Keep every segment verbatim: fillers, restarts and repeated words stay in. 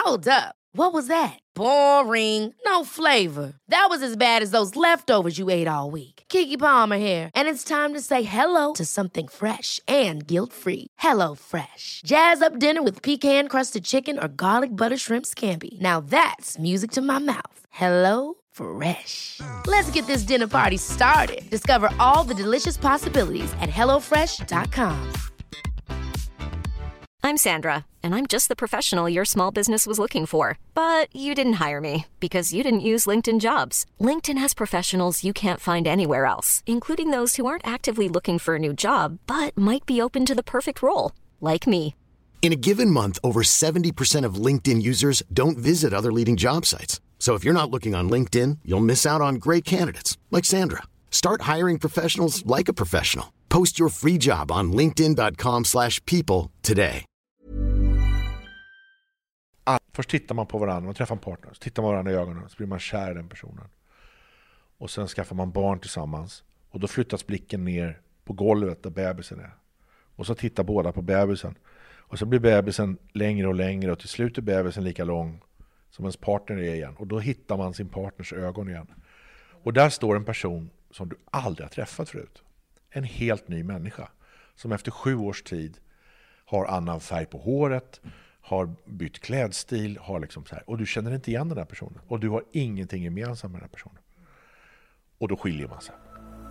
Hold up. What was that? Boring. No flavor. That was as bad as those leftovers you ate all week. Keke Palmer here, and it's time to say hello to something fresh and guilt-free. Hello Fresh. Jazz up dinner with pecan-crusted chicken or garlic butter shrimp scampi. Now that's music to my mouth. Hello Fresh. Let's get this dinner party started. Discover all the delicious possibilities at hello fresh dot com. I'm Sandra, and I'm just the professional your small business was looking for. But you didn't hire me because you didn't use LinkedIn Jobs. LinkedIn has professionals you can't find anywhere else, including those who aren't actively looking for a new job, but might be open to the perfect role, like me. In a given month, over seventy percent of LinkedIn users don't visit other leading job sites. So if you're not looking on LinkedIn, you'll miss out on great candidates like Sandra. Start hiring professionals like a professional. Post your free job on linkedin dot com slash people today. Ah, först tittar man på varandra, man träffar en partner, så tittar man varandra i ögonen, så blir man kär i den personen. Och sen skaffar man barn tillsammans. Och då flyttas blicken ner på golvet där bebisen är. Och så tittar båda på bebisen. Och så blir bebisen längre och längre, och till slut är bebisen lika lång som ens partner är igen. Och då hittar man sin partners ögon igen. Och där står en person som du aldrig har träffat förut. En helt ny människa. Som efter sju års tid har annan färg på håret, har bytt klädstil, har liksom så här. Och du känner inte igen den här personen. Och du har ingenting gemensamt med den här personen. Och då skiljer man sig.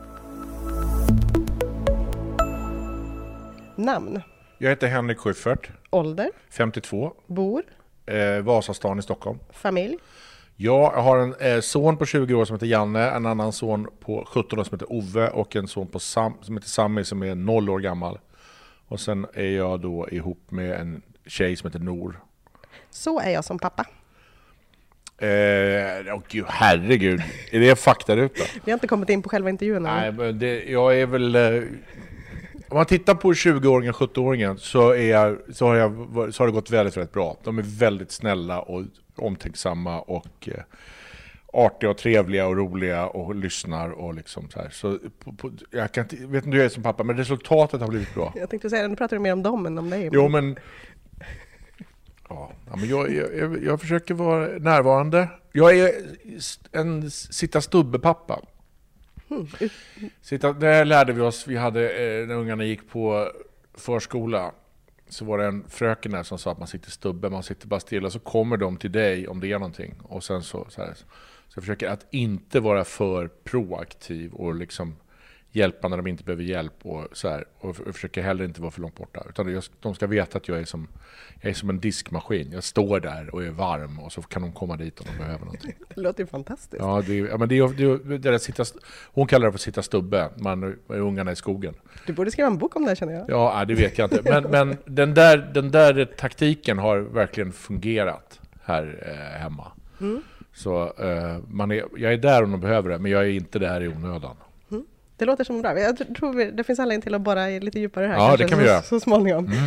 Namn? Jag heter Henrik Schyffert. Ålder? femtiotvå. Bor? Eh, Vasastan i Stockholm. Familj? Jag har en eh, son på tjugo år som heter Janne, en annan son på sjutton år som heter Ove och en son på Sam, som heter Sammy som är noll år gammal. Och sen är jag då ihop med en tjej som heter Nor. Så är jag som pappa. Eh, oh, gud, herregud. Är det faktaruta? Vi har inte kommit in på själva intervjun. Nej, men det, jag är väl... Eh, om man tittar på tjugo-åringen, sjutton-åringen så, är jag, så, har jag, så har det gått väldigt, väldigt bra. De är väldigt snälla och omtänksamma och eh, artiga och trevliga och roliga och lyssnar och liksom så här. Så på, på, jag kan inte, vet inte hur jag är som pappa, men resultatet har blivit bra. Jag tänkte säga, nu pratar du mer om dem än om dig. Men... Jo, men... Ja, men jag, jag, jag försöker vara närvarande. Jag är en sitta stubbe-pappa. Mm. Sitta, där lärde vi oss, vi hade, när ungarna gick på förskola, så var det en fröken där som sa att man sitter stubbe, man sitter bara stilla, så kommer de till dig om det är någonting. Och sen så, så, här, så jag försöker att inte vara för proaktiv och liksom hjälpa när de inte behöver hjälp och så här, och försöker heller inte vara för långt borta, utan jag, de ska veta att jag är som jag är som en diskmaskin. Jag står där och är varm och så kan de komma dit om de behöver någonting. Det låter ju fantastiskt. Ja, det, ja men det, det, det där sitta, hon kallar det för sitta stubbe, man är ungarna i skogen. Du borde skriva en bok om det, känner jag. Ja, det vet jag inte. Men, men den, där, den där taktiken har verkligen fungerat här eh, hemma. Mm. Så eh, man är, jag är där om de behöver det, men jag är inte där i onödan. Mm. Det låter som bra. Jag tror vi, det finns anledning till att borra lite djupare här. Ja, det kan vi så, göra. Så småningom. Mm.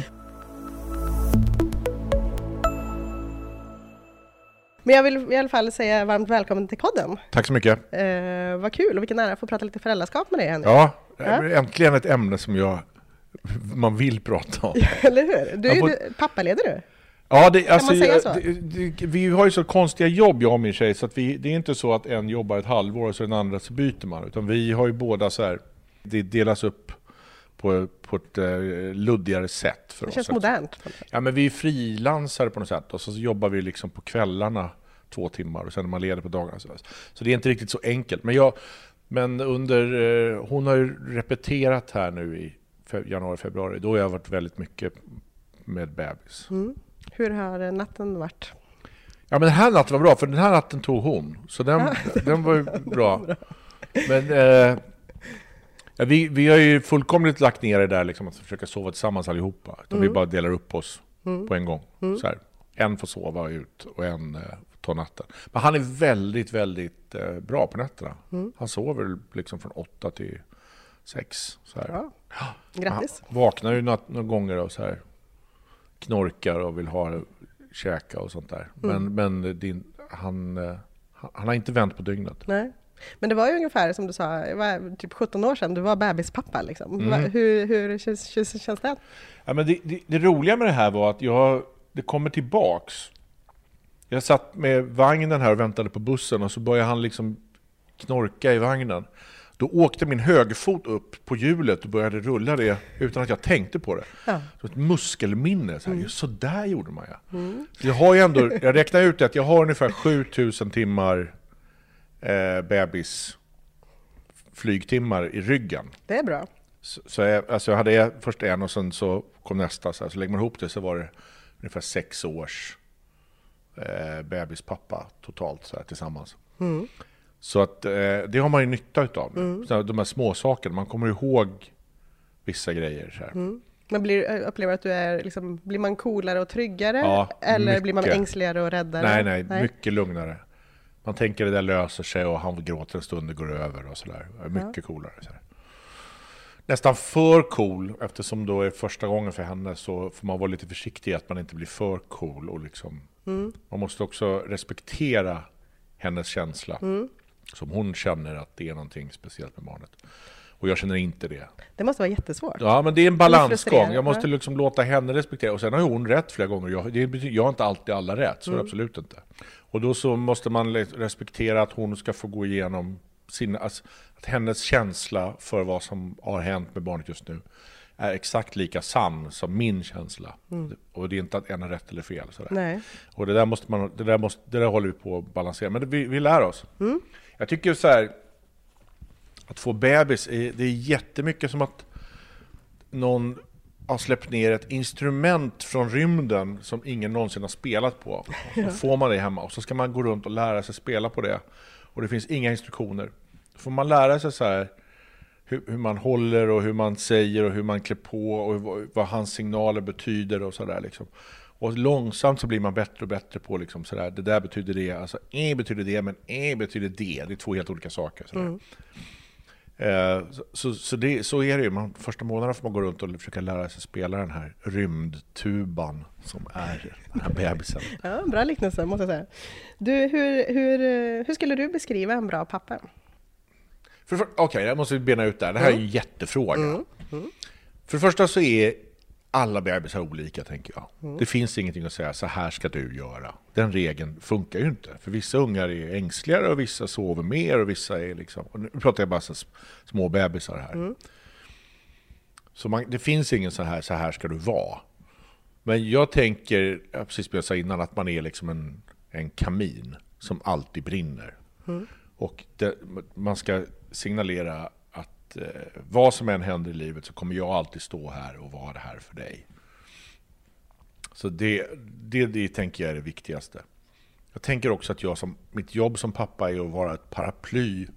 Men jag vill i alla fall säga varmt välkommen till podden. Tack så mycket. Eh, vad kul och vilken ära att få prata lite föräldraskap med dig, Henrik. Ja, det är ja. äntligen ett ämne som jag man vill prata om. Eller hur? Du är får... du, pappaleder du? Ja, det, alltså, kan man säga så? Det, det, vi har ju så konstiga jobb, jag och min tjej, så att vi, det är inte så att en jobbar ett halvår och så den andra så byter man. Utan vi har ju båda så här, det delas upp på, på ett uh, luddigare sätt för det oss. Det känns modernt. Ja, men vi är frilansare på något sätt och så jobbar vi liksom på kvällarna två timmar och sen är man leder på dagarna. Så, så det är inte riktigt så enkelt. Men, jag, men under, uh, hon har ju repeterat här nu i fe- januari, februari. Då har jag varit väldigt mycket med bebis. Mm. Hur har natten varit? Ja, men den här natten var bra, för den här natten tog hon. Så den, ja, den var ju bra. bra. Men eh, ja, vi, vi har ju fullkomligt lagt ner det där liksom, att försöka sova tillsammans allihopa. Utan mm. vi bara delar upp oss mm. på en gång. Mm. Så här, en får sova ut och en eh, tar natten. Men han är väldigt, väldigt eh, bra på nätterna. Mm. Han sover liksom från åtta till sex. Så här. Ja. Grattis. Han vaknar ju några, några gånger och så här knorkar och vill ha käka och sånt där. Mm. Men, men din, han, han har inte vänt på dygnet. Nej. Men det var ju ungefär som du sa, det var typ sjutton år sedan, du var bebispappa liksom. Mm. Hur, hur känns, känns, känns det? Ja, men det, det? Det roliga med det här var att jag, det kommer tillbaks Jag satt med vagnen här och väntade på bussen och så började han liksom knorka i vagnen. Då åkte min högerfot upp på hjulet och började rulla det utan att jag tänkte på det. Ja. Så ett muskelminne. Så, här, mm. så där gjorde man ja. Mm. Jag har ju ändå, jag räknar ut att jag har ungefär sjutusen timmar eh, bebis flygtimmar i ryggen. Det är bra. Så, så jag, alltså jag hade först en och sen så kom nästa. Så, här, så lägger man ihop det så var det ungefär sex års eh, bebispappa totalt så här, tillsammans. Mm. Så att eh, det har man ju nytta utav. Mm. Så de här små sakerna, man kommer ihåg vissa grejer. Så här. Mm. Man blir, upplever att du är, liksom, blir man coolare och tryggare? Ja, eller mycket. Blir man ängsligare och räddare? Nej, nej, nej, mycket lugnare. Man tänker det där löser sig och han gråter en stund och går över och sådär. Mycket ja. coolare. Så här. Nästan för cool, eftersom då är första gången för henne så får man vara lite försiktig att man inte blir för cool. Och liksom, mm. man måste också respektera hennes känsla. Mm. Som hon känner att det är någonting speciellt med barnet. Och jag känner inte det. Det måste vara jättesvårt. Ja, men det är en balansgång. Jag måste liksom låta henne respektera. Och sen har hon rätt flera gånger. Jag, det betyder, jag har inte alltid alla rätt. Så mm. absolut inte. Och då så måste man respektera att hon ska få gå igenom sin, alltså, att hennes känsla för vad som har hänt med barnet just nu är exakt lika sann som min känsla. Mm. Och det är inte att en är rätt eller fel. Sådär. Nej. Och det där, måste man, det, där måste, det där håller vi på att balansera. Men det, vi, vi lär oss. Mm. Jag tycker så här, att få bebis, är, det är jättemycket som att någon har släppt ner ett instrument från rymden som ingen någonsin har spelat på. Så får man det hemma och så ska man gå runt och lära sig spela på det. Och det finns inga instruktioner. Då får man lära sig så här hur, hur man håller och hur man säger och hur man klär på och vad, vad hans signaler betyder och sådär liksom. Och långsamt så blir man bättre och bättre på liksom sådär, det där betyder det, alltså e betyder det, men e betyder det. Det är två helt olika saker. Sådär. Mm. Eh, så så, så, det, så är det ju. Man, första månaderna får man gå runt och försöka lära sig spela den här rymdtuban som är den här bebisen. Ja, bra liknelse måste jag säga. Du, hur, hur, hur skulle du beskriva en bra pappa? Okej, okay, jag måste bena ut det här. Det här mm. är ju en jättefråga. Mm. Mm. För det första så är alla bebisar olika, tänker jag. Mm. Det finns ingenting att säga, så här ska du göra. Den regeln funkar ju inte. För vissa ungar är ängsligare och vissa sover mer och vissa är liksom... Och nu pratar jag bara så små bebisar här. Mm. Så man, det finns ingen så här, så här ska du vara. Men jag tänker, precis som jag sa innan, att man är liksom en, en kamin som alltid brinner. Mm. Och det, man ska signalera att eh, vad som än händer i livet så kommer jag alltid stå här och vara här för dig. Så det, det, det tänker jag är det viktigaste. Jag tänker också att jag som, mitt jobb som pappa är att vara ett paraply.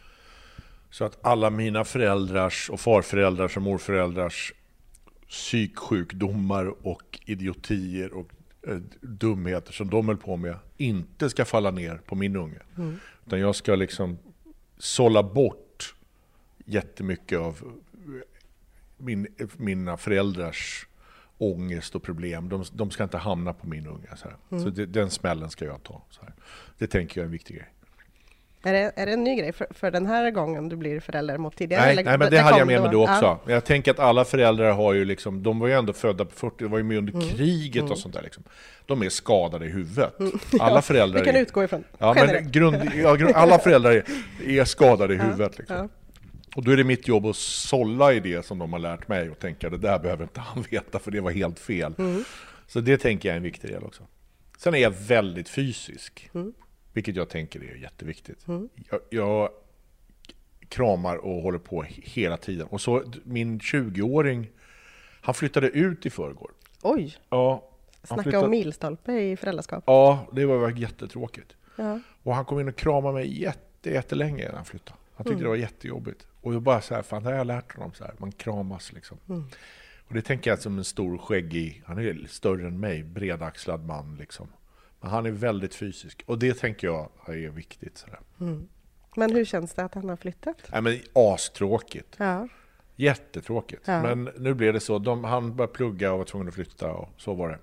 Så att alla mina föräldrars och farföräldrars och morföräldrars psyksjukdomar och idiotier och eh, dumheter som de höll på med inte ska falla ner på min unge. Mm. Utan jag ska liksom sålla bort jättemycket av min, mina föräldrars ångest och problem. De, de ska inte hamna på min unge. Så, här. Mm. Så det, den smällen ska jag ta. Så här. Det tänker jag är en viktig grej. Är det, är det en ny grej för, för den här gången du blir förälder mot tidigare? Nej, eller, nej men det, det hade jag med mig då också. Ja. Jag tänker att alla föräldrar har ju liksom, de var ju ändå födda på fyrtio, de var ju med under mm. kriget mm. och sånt där liksom. De är skadade i huvudet. Mm. Alla ja, föräldrar vi kan är, utgå ifrån. Ja, men grund, ja, grund, alla föräldrar är, är skadade i huvudet liksom. Ja. Och då är det mitt jobb att sålla i det som de har lärt mig och tänka, det där behöver inte han veta för det var helt fel. Mm. Så det tänker jag är en viktig del också. Sen är jag väldigt fysisk. Mm. Vilket jag tänker är jätteviktigt. Mm. Jag, jag kramar och håller på hela tiden. Och så min tjugoåring, han flyttade ut i förrgår. Oj! Ja, snacka flyttade... om milstolpe i föräldraskap. Ja, det var jättetråkigt. Ja. Och han kom in och kramade mig jätte, jättelänge när han flyttade. Han tyckte mm. det var jättejobbigt. Och jag bara så här, fan det har jag lärt honom så här. Man kramas liksom. Mm. Och det tänker jag som en stor skäggig, han är större än mig, bredaxlad man liksom. Men han är väldigt fysisk. Och det tänker jag är viktigt. Sådär. Mm. Men hur känns det att han har flyttat? Nej, men astråkigt. Ja. Jättetråkigt. Ja. Men nu blev det så. De, han började plugga och var tvungen att flytta. Och så var det.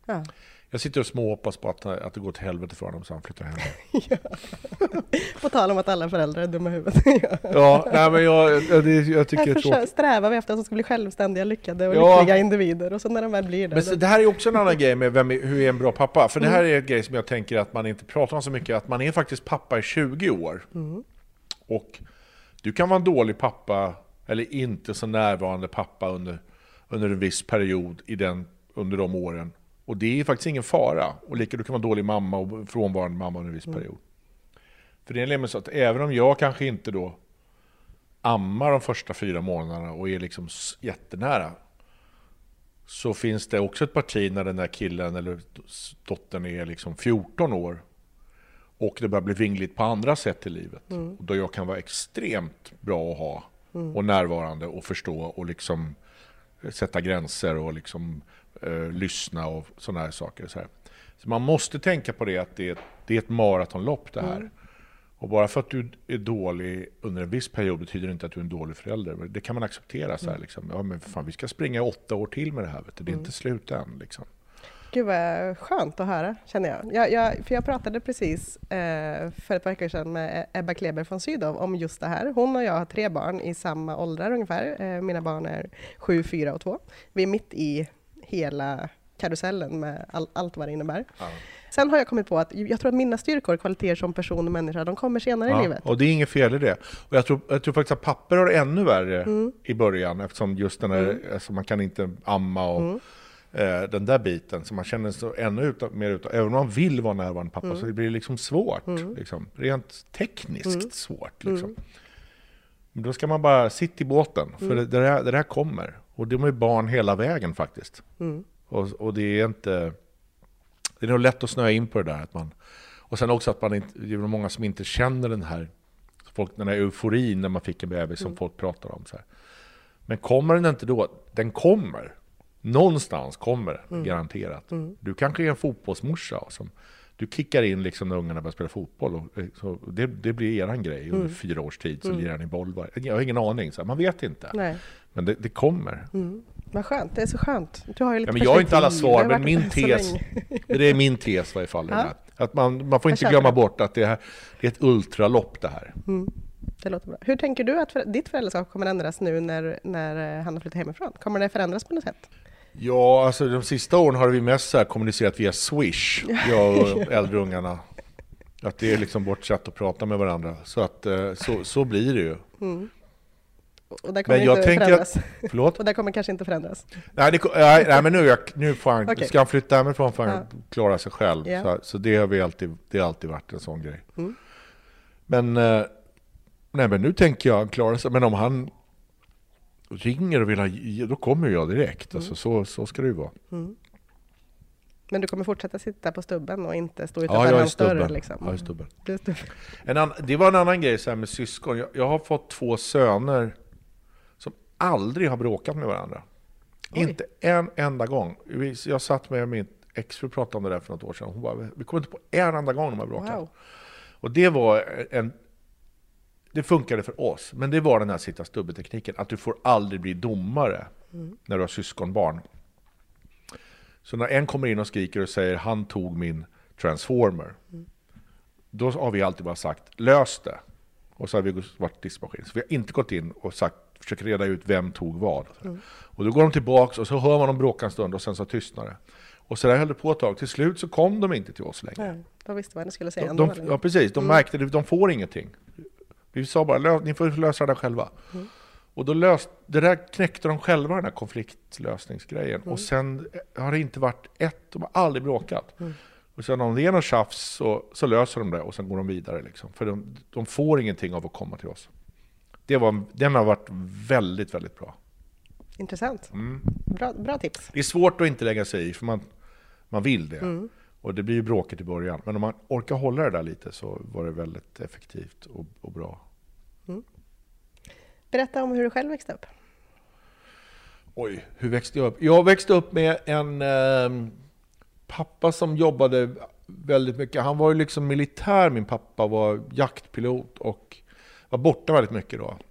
Ja. Jag sitter och småhoppas på att, att det går till helvete för honom så han flyttar hem. Ja. På tal om att alla föräldrar är dumma i huvudet. Ja, ja nej, men jag, jag, det, jag tycker Här det är tråkigt. Strävar vi efter att de ska bli självständiga, lyckade och Ja. lyckliga individer. Och så när de väl blir det. Men så, det här är också en annan grej med vem är, hur är en bra pappa. För mm. det här är en grej som jag tänker att man inte pratar om så mycket. Att man är faktiskt pappa i tjugo år. Mm. Och du kan vara en dålig pappa eller inte så närvarande pappa under, under en viss period i den, under de åren. Och det är faktiskt ingen fara. Och lika du kan vara dålig mamma och frånvarande mamma under en viss mm. period. För det är nämligen så att även om jag kanske inte då ammar de första fyra månaderna och är liksom jättenära, så finns det också ett parti när den där killen eller dottern är liksom fjorton år och det börjar bli vingligt på andra sätt i livet. Mm. Och då jag kan vara extremt bra att ha mm. och närvarande och förstå och liksom sätta gränser och liksom Uh, lyssna och sådana här saker. Så, här. Så man måste tänka på det att det är, det är ett maratonlopp det här. Mm. Och bara för att du är dålig under en viss period betyder det inte att du är en dålig förälder. Det kan man acceptera så här liksom. Ja men fan, vi ska springa åtta år till med det här. Vet du. Det är mm. inte slut än liksom. Gud vad skönt att höra, känner jag. jag, jag för jag pratade precis eh, för ett par veckor sedan med Ebba Kleber från Sydow om just det här. Hon och jag har tre barn i samma åldrar ungefär. Eh, mina barn är sju, fyra och två. Vi är mitt i hela karusellen med all, allt vad det innebär. Ja. Sen har jag kommit på att jag tror att mina styrkor och kvaliteter som person och människa, de kommer senare ja, i livet. Och det är inget fel i det. Och jag tror, jag tror faktiskt att papper har det ännu värre mm. i början, eftersom just den här, mm. alltså man kan inte amma och mm. eh, den där biten, så man känner sig ännu ut, mer ut. Även om man vill vara närvarande pappa mm. så det blir liksom svårt, mm. liksom, rent tekniskt mm. svårt. Liksom. Mm. Men då ska man bara sitta i båten, för mm. det, det, här, det här kommer. Och de är barn hela vägen faktiskt. Mm. Och, och det är inte... Det är nog lätt att snöa in på det där. Att man, och sen också att man inte... Det är många som inte känner den här... Folk, den här euforin när man fick en bebis mm. som folk pratar om. Så här. Men kommer den inte då? Den kommer. Någonstans kommer mm. garanterat. Mm. Du kanske är en fotbollsmorsa som... Du kickar in liksom när ungarna börjar spela fotboll. Och, så det, det blir eran grej. Mm. Under fyra års tid så mm. lirar ni boll. Jag har ingen aning. Så här, man vet inte. Nej. Men det, det kommer. Mm. Vad skönt, det är så skönt. Du har ju lite ja, men jag har inte alla svar, men min tes, det är min tes i varje fall. Ja. Att man, man får inte glömma det. bort att det är, det är ett ultralopp det här. Mm. Det låter bra. Hur tänker du att för, ditt föräldraskap kommer ändras nu när, när han har flyttat hemifrån? Kommer det förändras på något sätt? Ja, alltså de sista åren har vi mest så här kommunicerat via Swish, jag och äldre ungarna. Att det är liksom vårt sätt att prata med varandra. Så, att, så, så blir det ju. Mm. Och där kommer men jag inte tänker förändras. Att, förlåt? Och där kommer kanske inte förändras. Nej, det, nej, nej men nu, jag, nu får han, okay. ska han flytta hemifrån för att ja. klara sig själv. Yeah. Så, så det har vi alltid, det har alltid varit en sån grej. Mm. Men, nej, men nu tänker jag klara sig. Men om han ringer och vill ha, då kommer jag direkt. Mm. Alltså, så, så ska det ju vara. Mm. Men du kommer fortsätta sitta på stubben och inte stå utanför ja, hans dörr? Liksom. Ja, jag är stubben. Du är stubben. En annan, det var en annan grej så här med syskon. Jag, jag har fått två söner som aldrig har bråkat med varandra. Oj. Inte en enda gång. Jag satt med min ex och pratade om det där för något år sedan. Hon bara, vi kommer inte på en enda gång de har bråkat. Wow. Och det var en... Det funkade för oss. Men det var den här sitta stubbetekniken. Att du får aldrig bli domare mm. när du har syskonbarn. Så när en kommer in och skriker och säger han tog min transformer. Mm. Då har vi alltid bara sagt lös det. Och så har vi varit diskmaskin. Så vi har inte gått in och sagt försöker reda ut vem tog vad. Mm. Och då går de tillbaka och så hör man dem bråka en stund och sen så tystnar det. Och så där höll det på ett tag. Till slut så kom de inte till oss längre. Nej, de visste vad ni skulle säga. De, de, ja precis, de mm. märkte det. De får ingenting. Vi sa bara, ni får lösa det själva. Mm. Och då löst, det där knäckte de själva, den här konfliktlösningsgrejen. Mm. Och sen har det inte varit ett, de har aldrig bråkat. Mm. Och sen om det är någon tjafs så, så löser de det och sen går de vidare. Liksom. För de, de får ingenting av att komma till oss. Det var, den har varit väldigt, väldigt bra. Intressant. Mm. Bra, bra tips. Det är svårt att inte lägga sig i, för man, man vill det. Mm. Och det blir ju bråkigt i början. Men om man orkar hålla det där lite så var det väldigt effektivt och, och bra. Mm. Berätta om hur du själv växte upp. Oj, hur växte jag upp? Jag växte upp med en eh, pappa som jobbade väldigt mycket. Han var ju liksom militär, min pappa var jaktpilot och var borta väldigt mycket då.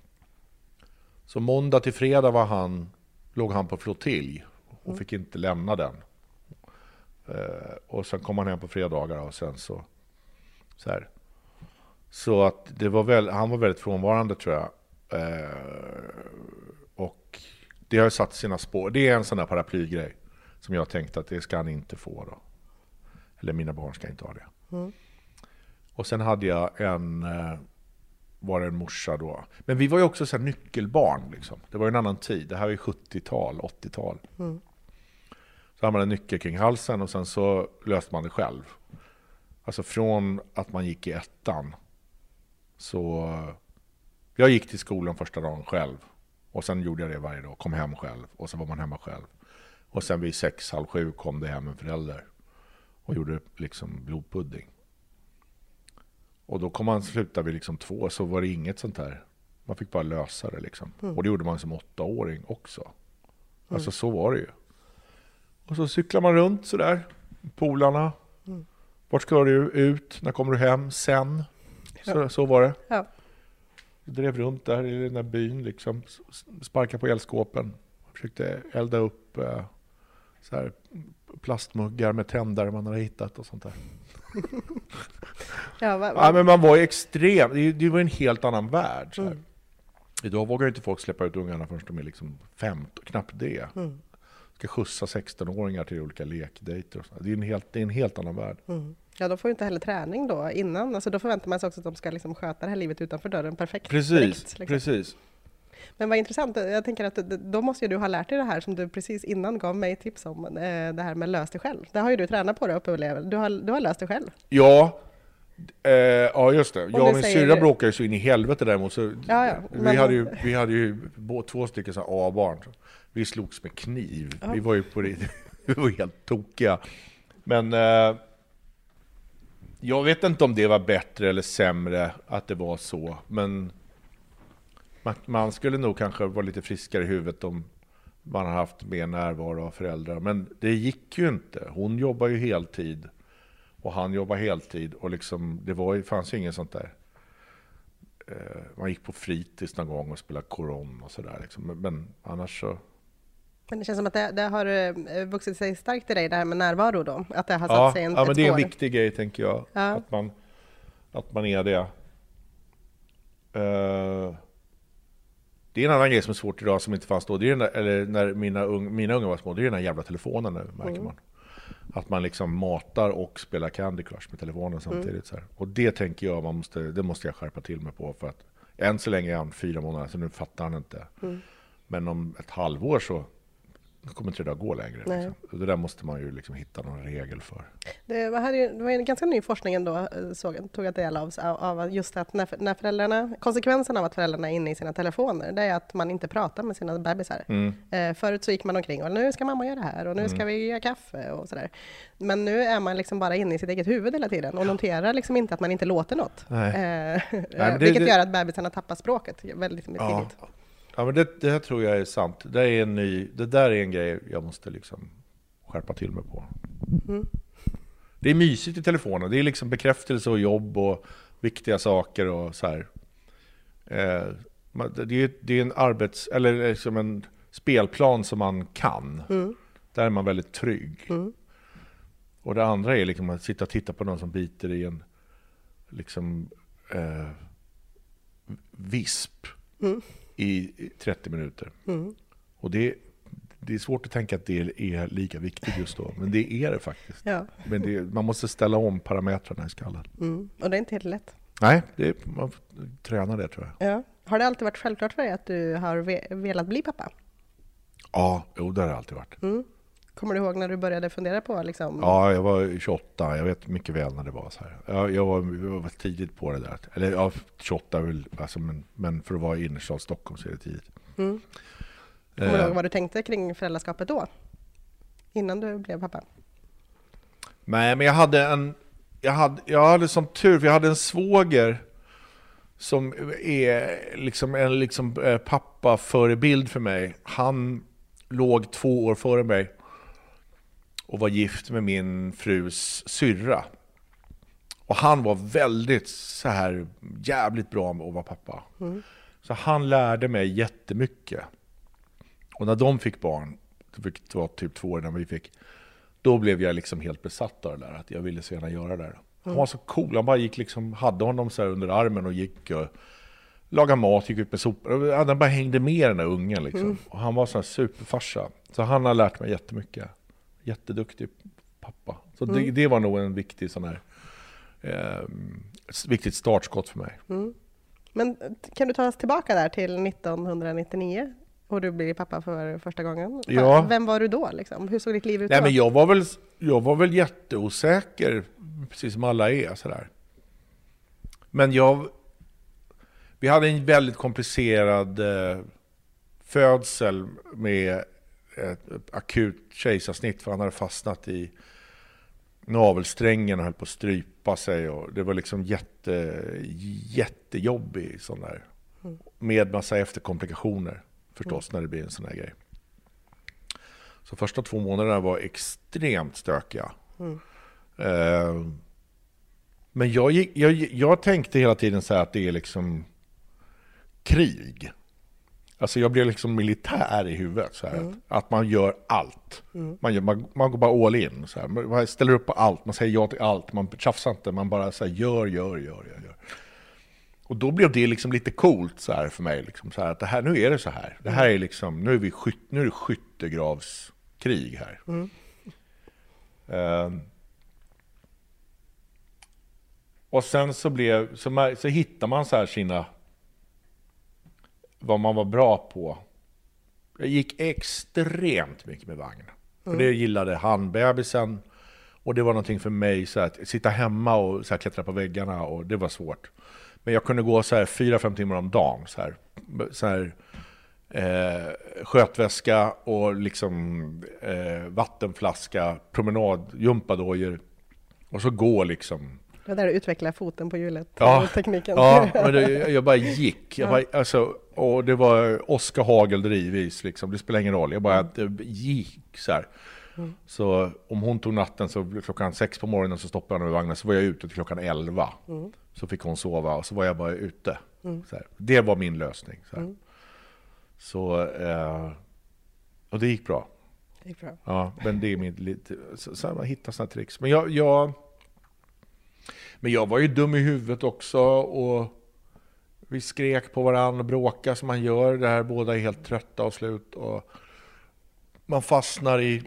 Så måndag till fredag var han, låg han på flottilj och fick inte lämna den. Eh, och sen kom han hem på fredagar och sen så så här. Så att det var väl, han var väldigt frånvarande tror jag. Eh, och det har ju satt sina spår. Det är en sån där paraplygrej som jag tänkte att det ska han inte få då. Eller mina barn ska inte ha det. Mm. Och sen hade jag en eh, var det en morsa då. Men vi var ju också så här nyckelbarn liksom. Det var ju en annan tid. Det här var ju sjuttiotal, åttiotal. Mm. Så hade man en nyckel kring halsen och sen så löste man det själv. Alltså från att man gick i ettan. Så jag gick till skolan första dagen själv. Och sen gjorde jag det varje dag. Kom hem själv. Och så var man hemma själv. Och sen vid sex, halv sju kom det hem en förälder. Och gjorde liksom blodpudding. Och då kom man sluta vid liksom två, så var det inget sånt här. Man fick bara lösa det liksom. Mm. Och det gjorde man som åttaåring också. Mm. Alltså så var det ju. Och så cyklar man runt sådär. Polarna. Mm. Vart ska du ut? När kommer du hem? Sen. Så, ja. så var det. Ja. Jag drev runt där i den där byn liksom. Sparkade på elskåpen. Försökte elda upp eh, så här, plastmuggar med tändare man hade hittat och sånt där. ja, va, va? Ja, men man var ju extrem. Det, det var en helt annan värld. Så här. Mm. Idag vågar inte folk släppa ut ungarna förrän de är liksom femton, knappt det. Mm. Ska skjutsa sexton-åringar till olika lekdejter och så. Det är en helt, det är en helt annan värld. Mm. Ja, de får ju inte heller träning då innan. Alltså, då förväntar man sig också att de ska liksom sköta det här livet utanför dörren perfekt. Precis, direkt, liksom. precis. Men vad intressant, jag tänker att då måste ju du ha lärt dig det här som du precis innan gav mig tips om, det här med lös dig själv. Det har ju du tränat på det uppe du har, du har löst dig själv. Ja, eh, ja just det. Jag och min syrra du... bråkade ju så in i helvete däremot. Så ja, ja, vi, men... hade ju, vi hade ju två stycken så A-barn. Vi slogs med kniv. Ja. Vi var ju på det, vi var helt tokiga. Men eh, jag vet inte om det var bättre eller sämre att det var så, men man, man skulle nog kanske vara lite friskare i huvudet om man har haft mer närvaro av föräldrar. Men det gick ju inte. Hon jobbar ju heltid och han jobbar heltid och liksom, det var, fanns ju ingen sånt där. Eh, man gick på fritids någon gång och spelade koron och sådär liksom. Men, men annars så... Men det känns som att det, det har vuxit sig starkt i dig, det här med närvaro då? Att det har satt ja, sig en, ja, men det är en spår. viktig grej tänker jag. Ja. Att, man, att man är det. Uh, det är en annan grej som är svårt idag som inte fanns då. Det är den där, eller när mina, un, mina unga var små, det är den här jävla telefonen nu, märker mm. man. Att man liksom matar och spelar Candy Crush med telefonen samtidigt. Mm. Så här. Och det tänker jag, man måste, det måste jag skärpa till mig på. För att än så länge är han fyra månader, så nu fattar han inte. Mm. Men om ett halvår så kommer inte det att gå längre. Liksom. Det där måste man ju liksom hitta någon regel för. Det var, ju, det var en ganska ny forskning ändå, såg, tog jag del av, av just att när, när föräldrarna, konsekvensen av att föräldrarna är inne i sina telefoner, det är att man inte pratar med sina bebisar. Mm. Eh, förut så gick man omkring och nu ska mamma göra det här och nu mm. ska vi göra kaffe och sådär. Men nu är man liksom bara inne i sitt eget huvud hela tiden och noterar liksom inte att man inte låter något. Eh, Nej, det, vilket det, gör att bebisarna tappar språket väldigt tidigt. Ja. Ja, men det, det här tror jag är sant. Det, är en ny, det där är en grej jag måste liksom skärpa till mig på. Mm. Det är mysigt i telefonen. Det är liksom bekräftelse och jobb och viktiga saker och så här. Eh, det, är, det är en arbets eller liksom en spelplan som man kan. Mm. Där är man väldigt trygg. Mm. Och det andra är liksom att sitta och titta på någon som biter i en liksom eh, visp. Mm. i trettio minuter. Mm. Och det, det är svårt att tänka att det är lika viktigt just då. Men det är det faktiskt. Ja. Men det, man måste ställa om parametrarna i skallen. Mm. Och det är inte helt lätt. Nej, det är, man tränar det tror jag. Ja. Har det alltid varit självklart för dig att du har velat bli pappa? Ja, jo, det har det alltid varit. Mm. Kommer du ihåg när du började fundera på liksom? Ja, jag var tjugoåtta. Jag vet mycket väl när det var så här. Jag, jag, var, jag var tidigt på det där. Eller ja, tjugoåtta väl, alltså, men, men för att vara i innerstad Stockholm så är det tidigt. Mm. Kommer du ihåg vad du tänkte kring föräldraskapet då? Innan du blev pappa? Nej, men jag hade en jag hade jag hade som tur, för jag hade en svåger som är liksom en liksom pappa förebild för mig. Han låg två år före mig och var gift med min frus syrra. Och han var väldigt så här jävligt bra med att vara pappa. Mm. Så han lärde mig jättemycket. Och när de fick barn, det var typ två år när vi fick, då blev jag liksom helt besatt av det där, att jag ville så gärna göra det där. Han var så cool, han bara gick liksom, hade honom så här under armen och gick och lagade mat, gick ut med sopor. Han bara hängde med den där ungen liksom. Mm. Och han var så här superfarsa. Så han har lärt mig jättemycket. Jätteduktig pappa. Så mm. det, det var nog en viktig sån här eh, viktigt startskott för mig. Mm. Men kan du ta oss tillbaka där till nittonhundranittionio? Och du blir pappa för första gången. Ja. Vem var du då? Liksom? Hur såg ditt liv ut Nej, då? Men jag, var väl, jag var väl jätteosäker, precis som alla är. Sådär. Men jag... Vi hade en väldigt komplicerad eh, födsel med ett akut kejsarsnitt. För han hade fastnat i navelsträngen och höll på att strypa sig. Och det var liksom jätte, jättejobbig sån där. Mm. Med massa efterkomplikationer. Förstås, mm. när det blir en sån här grej. Så första två månaderna var extremt stökiga. Mm. Eh, men jag, gick, jag, jag tänkte hela tiden så här att det är liksom krig. Alltså jag blev liksom militär i huvudet. Så här, mm. Att man gör allt. Mm. Man, gör, man, man går bara all in. Så här. Man ställer upp på allt. Man säger ja till allt. Man tjafsar inte. Man bara så här, gör, gör, gör, gör, gör. Och då blev det liksom lite coolt så här för mig. Liksom, så här, att det här, nu är det så här. Det här är liksom, nu är, vi skyt, nu är det skyttegravskrig här. Mm. Uh, och sen så blev så, man, så hittar man så här sina vad man var bra på. Jag gick extremt mycket med vagn. Mm. För det gillade han, bebisen. Och det var någonting för mig så att sitta hemma och så här, klättra på väggarna, och det var svårt. Men jag kunde gå så här fyra fem timmar om dagen så här, så här eh, skötväska och liksom eh, vattenflaska, promenad, gympadojor, och så gå liksom. Det där att utveckla foten på hjulet. Ja, tekniken. Ja, men det, jag bara gick. Jag bara, alltså, och det var Oskar Hagel drivis liksom. Det spelar ingen roll. Jag bara mm. gick så här. Mm. Så om hon tog natten så klockan sex på morgonen så stoppade jag med vagnen, så var jag ute till klockan elva. Mm. Så fick hon sova och så var jag bara ute. Mm. Så här. Det var min lösning. Så, mm. så eh, och det gick bra. Det gick bra. Ja, men det är min lite så, så man hittar såna tricks. Men jag, jag men jag var ju dum i huvudet också, och vi skrek på varandra och bråkade som man gör. Det här, båda är helt trötta och slut, och man fastnar i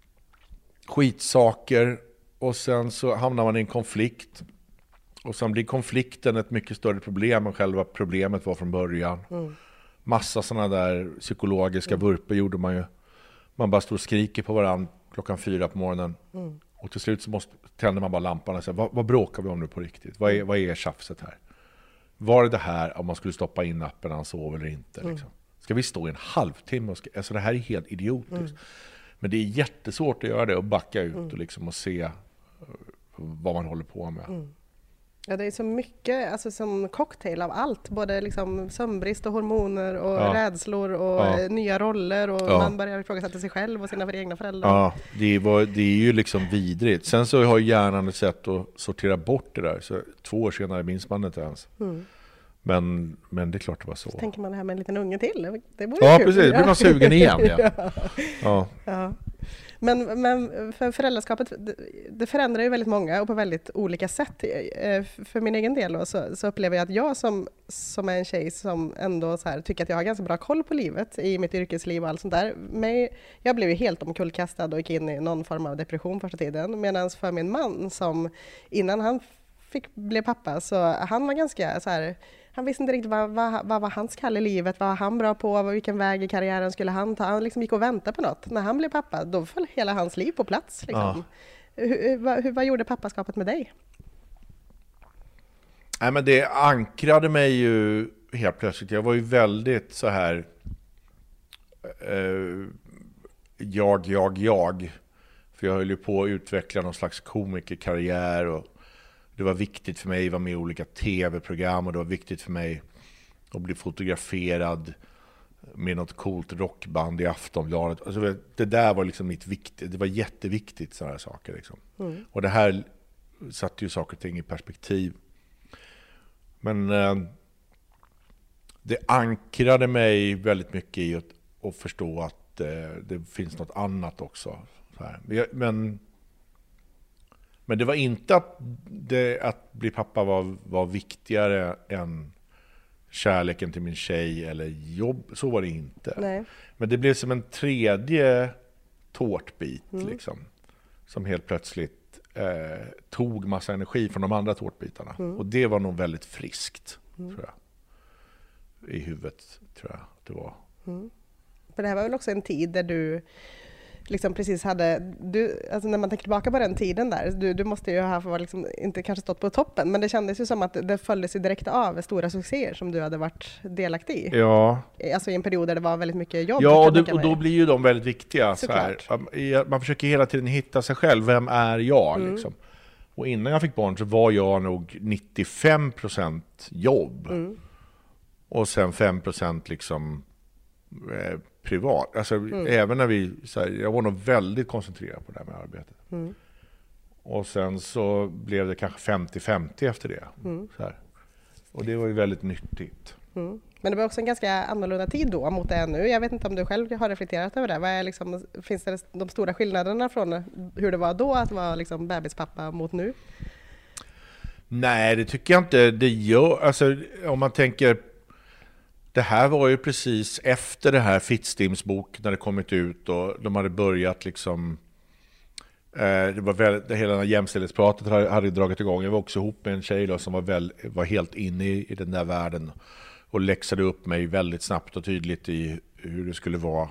skitsaker, och sen så hamnar man i en konflikt, och sen blir konflikten ett mycket större problem än själva problemet var från början. Mm. Massa sådana där psykologiska mm. vurper gjorde man ju. Man bara står och skriker på varandra klockan fyra på morgonen. Mm. Och till slut så måste, tänder man bara lampan och säger, vad, vad bråkar vi om nu på riktigt? Vad är, vad är tjafset här? Var det det här om man skulle stoppa in appen när han sov eller inte? Mm. Liksom? Ska vi stå i en halvtimme? Och ska, alltså det här är helt idiotiskt. Mm. Men det är jättesvårt att göra det och backa ut mm. och, liksom och se vad man håller på med. Mm. Ja, det är så mycket, alltså som cocktail av allt. Både liksom sömnbrist och hormoner och ja. rädslor och ja. nya roller, och ja. man börjar ifrågasätta sig själv och sina egna föräldrar. Ja, det, var, det är ju liksom vidrigt. Sen så har hjärnan ett sätt att sortera bort det där. Så två år senare minns man inte ens. Mm. Men, men det är klart det var så. Så tänker man det här med en liten unge till. Det vore ja, kul. Precis. Det blir man sugen igen. Ja. ja. ja. ja. Men, men för föräldraskapet, det förändrar ju väldigt många och på väldigt olika sätt. För min egen del då, så, så upplever jag att jag som, som är en tjej som ändå så här, tycker att jag har ganska bra koll på livet i mitt yrkesliv och allt sånt där. Men jag blev ju helt omkullkastad och gick in i någon form av depression första tiden. Medan för min man, som innan han fick bli pappa, så han var ganska så här... Han visste inte riktigt vad, vad, vad var hans kall i livet, vad var han bra på, vilken väg i karriären skulle han ta. Han liksom gick och väntade på något. När han blev pappa, då föll hela hans liv på plats. Liksom. Ja. Hur, vad, hur, vad gjorde pappaskapet med dig? Nej, men det ankrade mig ju helt plötsligt. Jag var ju väldigt så här eh, jag, jag, jag. För jag höll ju på att utveckla någon slags komikerkarriär, och det var viktigt för mig att vara med i olika tv-program, och det var viktigt för mig att bli fotograferad med något coolt rockband i Aftonbladet. Alltså det där var liksom mitt viktigt, det var jätteviktigt, sådana här saker liksom. Mm. Och det här satte ju saker och ting i perspektiv. Men eh, det ankrade mig väldigt mycket i att, att förstå att eh, det finns något annat också. Så här. Men Men det var inte att, det, att bli pappa var, var viktigare än kärleken till min tjej eller jobb. Så var det inte. Nej. Men det blev som en tredje tårtbit mm. liksom, som helt plötsligt eh, tog massa energi från de andra tårtbitarna. Mm. Och det var nog väldigt friskt, mm. tror jag. I huvudet, tror jag det var. Mm. För det här var väl också en tid där du liksom precis hade, du, alltså när man tänker tillbaka på den tiden där, du, du måste ju ha varit liksom, inte kanske stått på toppen, men det kändes ju som att det följdes ju direkt av stora succéer som du hade varit delaktig i. Ja. Alltså i en period där det var väldigt mycket jobb. Ja, och, det, och då blir ju de väldigt viktiga. Så här. Såklart. Man försöker hela tiden hitta sig själv. Vem är jag? Mm. Liksom. Och innan jag fick barn så var jag nog nittiofem procent jobb. Mm. Och sen fem procent liksom eh, privat. Alltså mm. även när vi, så här, jag var nog väldigt koncentrerad på det här med arbetet. Mm. Och sen så blev det kanske femtio femtio efter det. Mm. Så här. Och det var ju väldigt nyttigt. Mm. Men det var också en ganska annorlunda tid då mot det är nu. Jag vet inte om du själv har reflekterat över det. Vad är liksom, finns det de stora skillnaderna från hur det var då att vara liksom bebispappa mot nu? Nej, det tycker jag inte. Det gör, alltså, om man tänker, det här var ju precis efter det här Fittstims bok när det kommit ut och de hade börjat liksom, eh, det var väldigt, det hela jämställdhetspratet hade, hade dragit igång. Jag var också ihop med en tjej då, som var, väl, var helt inne i, i den där världen och läxade upp mig väldigt snabbt och tydligt i hur det skulle vara.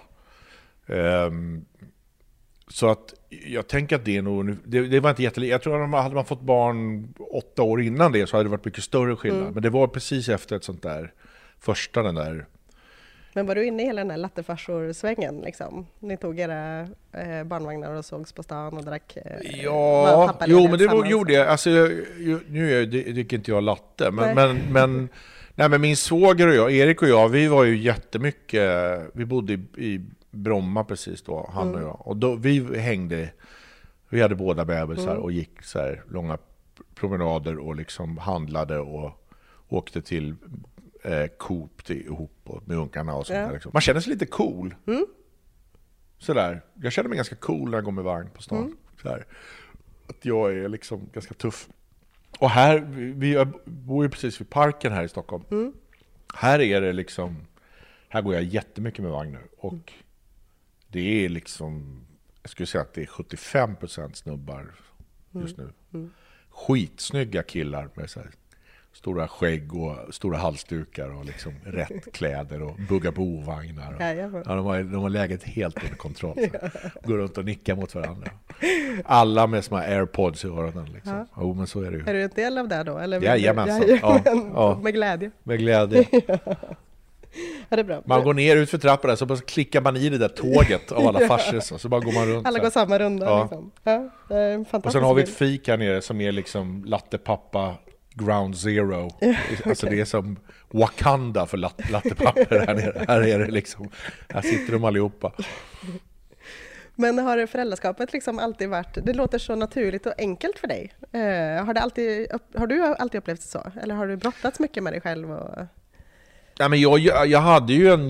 Um, så att jag tänker att det är nog, det, det var inte jättelikt. Jag tror att hade man fått barn åtta år innan det så hade det varit mycket större skillnad. Mm. Men det var precis efter ett sånt där första den där. Men var du inne i hela den här lattefarsor-svängen liksom? Ni tog era eh, barnvagnar och sågs på stan och drack eh, ja, jo men det var, gjorde jag. Alltså, jag, nu dricker inte jag latte, men, men, men, nej, men min svåger och jag, Erik och jag, vi var ju jättemycket, vi bodde i, i Bromma precis då, han mm. och jag. Och då, vi hängde, vi hade båda bebisar mm. och gick så här långa promenader och liksom handlade och åkte till eh, Coop till, ihop med ungarna och sånt ja. där. Liksom. Man känner sig lite cool. Mm. Sådär. Jag känner mig ganska cool när jag går med vagn på stan. Mm. Sådär. Att jag är liksom ganska tuff. Och här, vi bor ju precis vid parken här i Stockholm. Mm. Här är det liksom, här går jag jättemycket med vagn nu. Och mm. det är liksom, jag skulle säga att det är sjuttiofem procent snubbar just nu. Mm. Mm. Skitsnygga killar med så här stora skägg och stora halsdukar och liksom rätt kläder och bugaboo-vagnar. Ja, ja, de, har, de har läget helt under kontroll. Ja. Går runt och nickar mot varandra. Alla med små AirPods i öronen. Liksom. Ja. Jo, men så är det ju. Är du en del av det då? Eller Jajamensan. Ja, ja, ja. Med glädje. Med glädje. Ja. Ja, det är bra. Man går ner ut för trappan där, så bara klickar man i det där tåget av alla farsor, så, så bara går man runt. Alla går samma runda. Ja. Liksom. Ja, det är en fantastisk. Och sen har vi ett fik här nere som är liksom lattepappa ground zero. Okay. Alltså det är som Wakanda för lat- lattepapper här nere. Här är det liksom, här sitter de allihopa. Men har föräldraskapet liksom alltid varit, det låter så naturligt och enkelt för dig. Uh, har, det alltid, har du alltid upplevt det så? Eller har du brottats mycket med dig själv? Och... Ja, men jag, jag hade ju en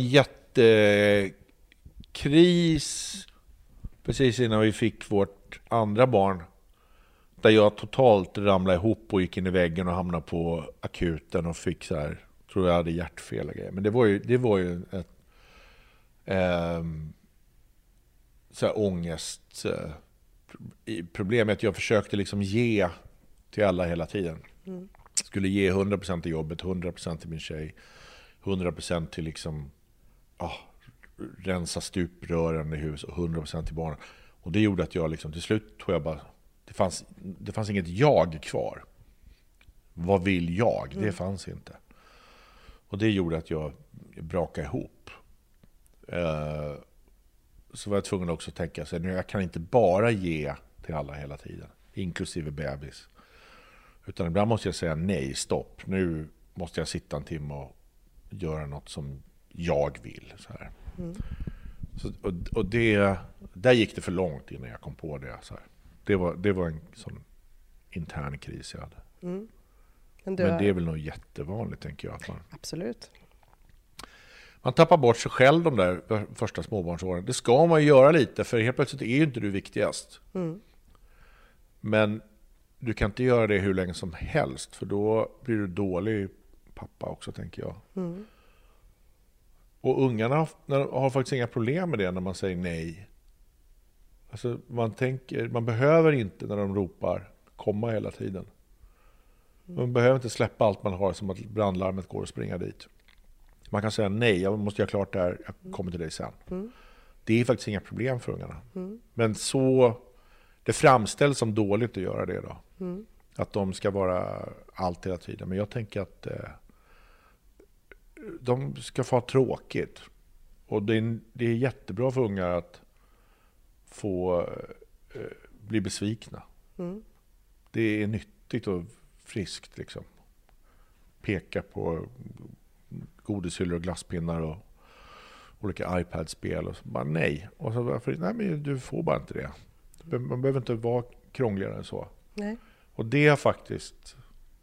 jättekris precis innan vi fick vårt andra barn. Där jag totalt ramlade ihop och gick in i väggen och hamnade på akuten och fick så här, tror jag hade hjärtfel och grejer. Men det var ju, det var ju ett eh, så här ångest eh, problemet. Jag försökte liksom ge till alla hela tiden. Mm. Skulle ge hundra procent till jobbet, hundra procent till min tjej, hundra procent till liksom ah, rensa stuprören i hus och hundra procent till barnen. Och det gjorde att jag liksom till slut tror jag bara Det fanns, det fanns inget jag kvar. Vad vill jag? Det fanns inte. Och det gjorde att jag brakade ihop. Uh, så var jag tvungen också att tänka sig, jag kan inte bara ge till alla hela tiden. Inklusive bebis. Utan ibland måste jag säga nej, stopp. Nu måste jag sitta en timme och göra något som jag vill. Så här. Mm. Så, och, och det, där gick det för långt innan jag kom på det. Så här. Det var, det var en sån intern kris jag hade. Mm. Men, Men det är väl nog jättevanligt, tänker jag. Att man, absolut. Man tappar bort sig själv de där första småbarnsåren. Det ska man ju göra lite, för helt plötsligt är ju inte du viktigast. Mm. Men du kan inte göra det hur länge som helst, för då blir du dålig pappa också, tänker jag. Mm. Och ungarna har, har faktiskt inga problem med det när man säger nej. Alltså man tänker, man behöver inte när de ropar komma hela tiden. Man behöver inte släppa allt man har som att brandlarmet går och springa dit. Man kan säga nej, jag måste göra klart det här, jag kommer till dig sen. Mm. Det är faktiskt inga problem för ungarna. Mm. Men så, det framställs som dåligt att göra det då. Mm. Att de ska vara allt hela tiden. Men jag tänker att eh, de ska få ha tråkigt. Och det är, det är jättebra för ungar att få eh, bli besvikna. Mm. Det är nyttigt och friskt liksom. Peka på godishyllor och glasspinnar och olika iPad-spel och så bara nej. Och så varför nej, men du får bara inte det. Man behöver inte vara krångligare än så. Nej. Och det har faktiskt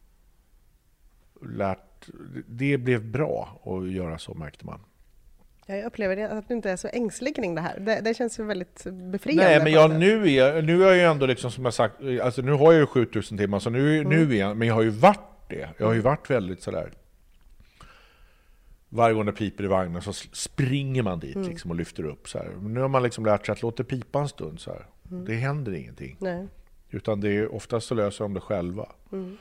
lärt, det blev bra att göra så, märkte man. Jag upplever det, att du inte är så ängslig kring det här. Det, det känns ju väldigt befriande. Nej, men jag, nu, är, nu är jag ju ändå liksom, som jag sagt, alltså nu har jag ju sjutusen timmar, så nu, mm. nu är jag, men jag har ju varit det. Jag har ju varit väldigt sådär, varje gång det piper i vagnen så springer man dit mm. liksom, och lyfter upp så här. Nu har man liksom lärt sig att låta pipa en stund så här. Mm. Det händer ingenting. Nej. Utan det är oftast så löser de det själva. Mm.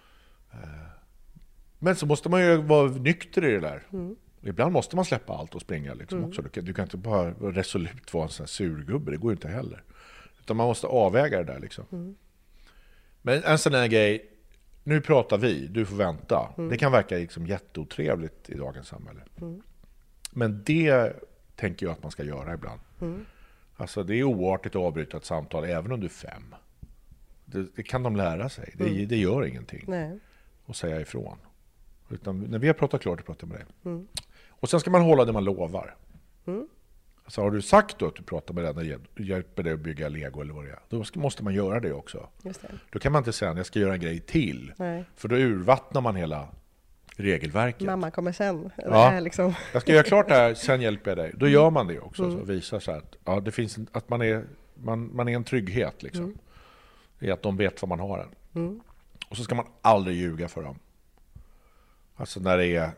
Men så måste man ju vara nykter i det där. Mm. Ibland måste man släppa allt och springa liksom mm. också. Du kan, du kan inte bara resolut vara en sån här surgubbe, det går inte heller. Utan man måste avväga det där liksom. Mm. Men en sån här grej, nu pratar vi, du får vänta. Mm. Det kan verka liksom jätteotrevligt i dagens samhälle. Mm. Men det tänker jag att man ska göra ibland. Mm. Alltså det är oartigt att avbryta ett samtal även om du är fem. Det, det kan de lära sig. Det, mm. det gör ingenting. Nej. Och säga ifrån. Utan när vi har pratat klart, så pratar jag med dig. Mm. Och sen ska man hålla det man lovar. Mm. Alltså har du sagt då att du pratar med den och hjälper dig att bygga Lego eller vad det är, då ska, måste man göra det också. Just det. Då kan man inte säga att jag ska göra en grej till. Nej. För då urvattnar man hela regelverket. Mamma kommer sen. Ja. Liksom. Jag ska göra klart det här, sen hjälper jag dig. Då gör man det också. Mm. Så visar så att, ja, det finns en, att man är, man, man är en trygghet. Liksom. Mm. I att de vet vad man har den. Mm. Och så ska man aldrig ljuga för dem. Alltså när det är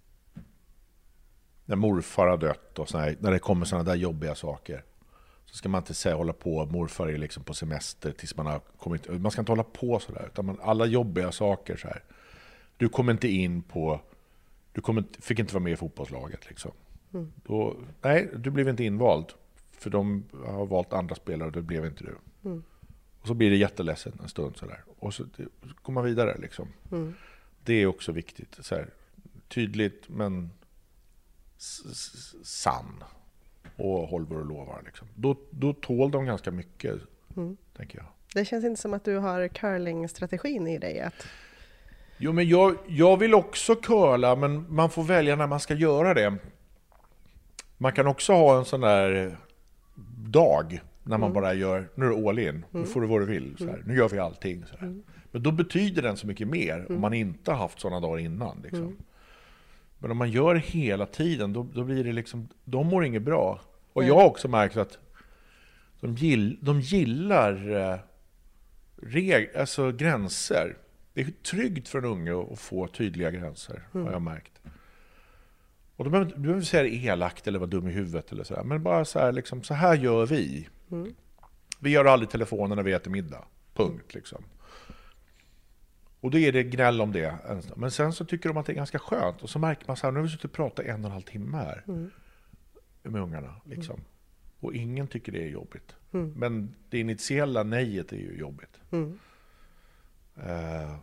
när morfar har dött och såna här, när det kommer sådana där jobbiga saker, så ska man inte säga hålla på, morfar är liksom på semester tills man har kommit, man ska inte hålla på sådär, utan man, alla jobbiga saker så här. Du kommer inte in på, du kommer, fick inte vara med i fotbollslaget liksom. Mm. Då, nej, du blev inte invald för de har valt andra spelare och det blev inte du. Mm. Och så blir det jätteledsen en stund sådär. Och så, så går man vidare liksom. Mm. Det är också viktigt. Så här, tydligt men s- s- sann. Och håller och lovar. Liksom. Då, då tål de ganska mycket, mm. tänker jag. Det känns inte som att du har curling-strategin i dig. Att... Jo, men jag, jag vill också curla, men man får välja när man ska göra det. Man kan också ha en sån där dag när man mm. bara gör, nu är det all in, mm. nu får du vad du vill. Så här. Mm. Nu gör vi allting. Så här. Mm. Men då betyder den så mycket mer mm. om man inte har haft sådana dagar innan. Liksom. Mm. Men om man gör det hela tiden, då, då blir det liksom, de mår inget bra. Och mm. jag har också märkt att de, gill, de gillar eh, reg, alltså gränser. Det är tryggt för en unge att få tydliga gränser, mm. har jag märkt. Och då behöver du behöver inte säga det elakt eller vara dum i huvudet eller sådär. Men bara så här, liksom, så här gör vi. Mm. Vi gör aldrig telefonen när vi äter middag. Punkt, liksom. Och då är det gnäll om det. Men sen så tycker de att det är ganska skönt. Och så märker man så här, nu har vi suttit och pratat en och en halv timme här. Mm. Med ungarna, liksom. Mm. Och ingen tycker det är jobbigt. Mm. Men det initiala nejet är ju jobbigt. Mm. Uh,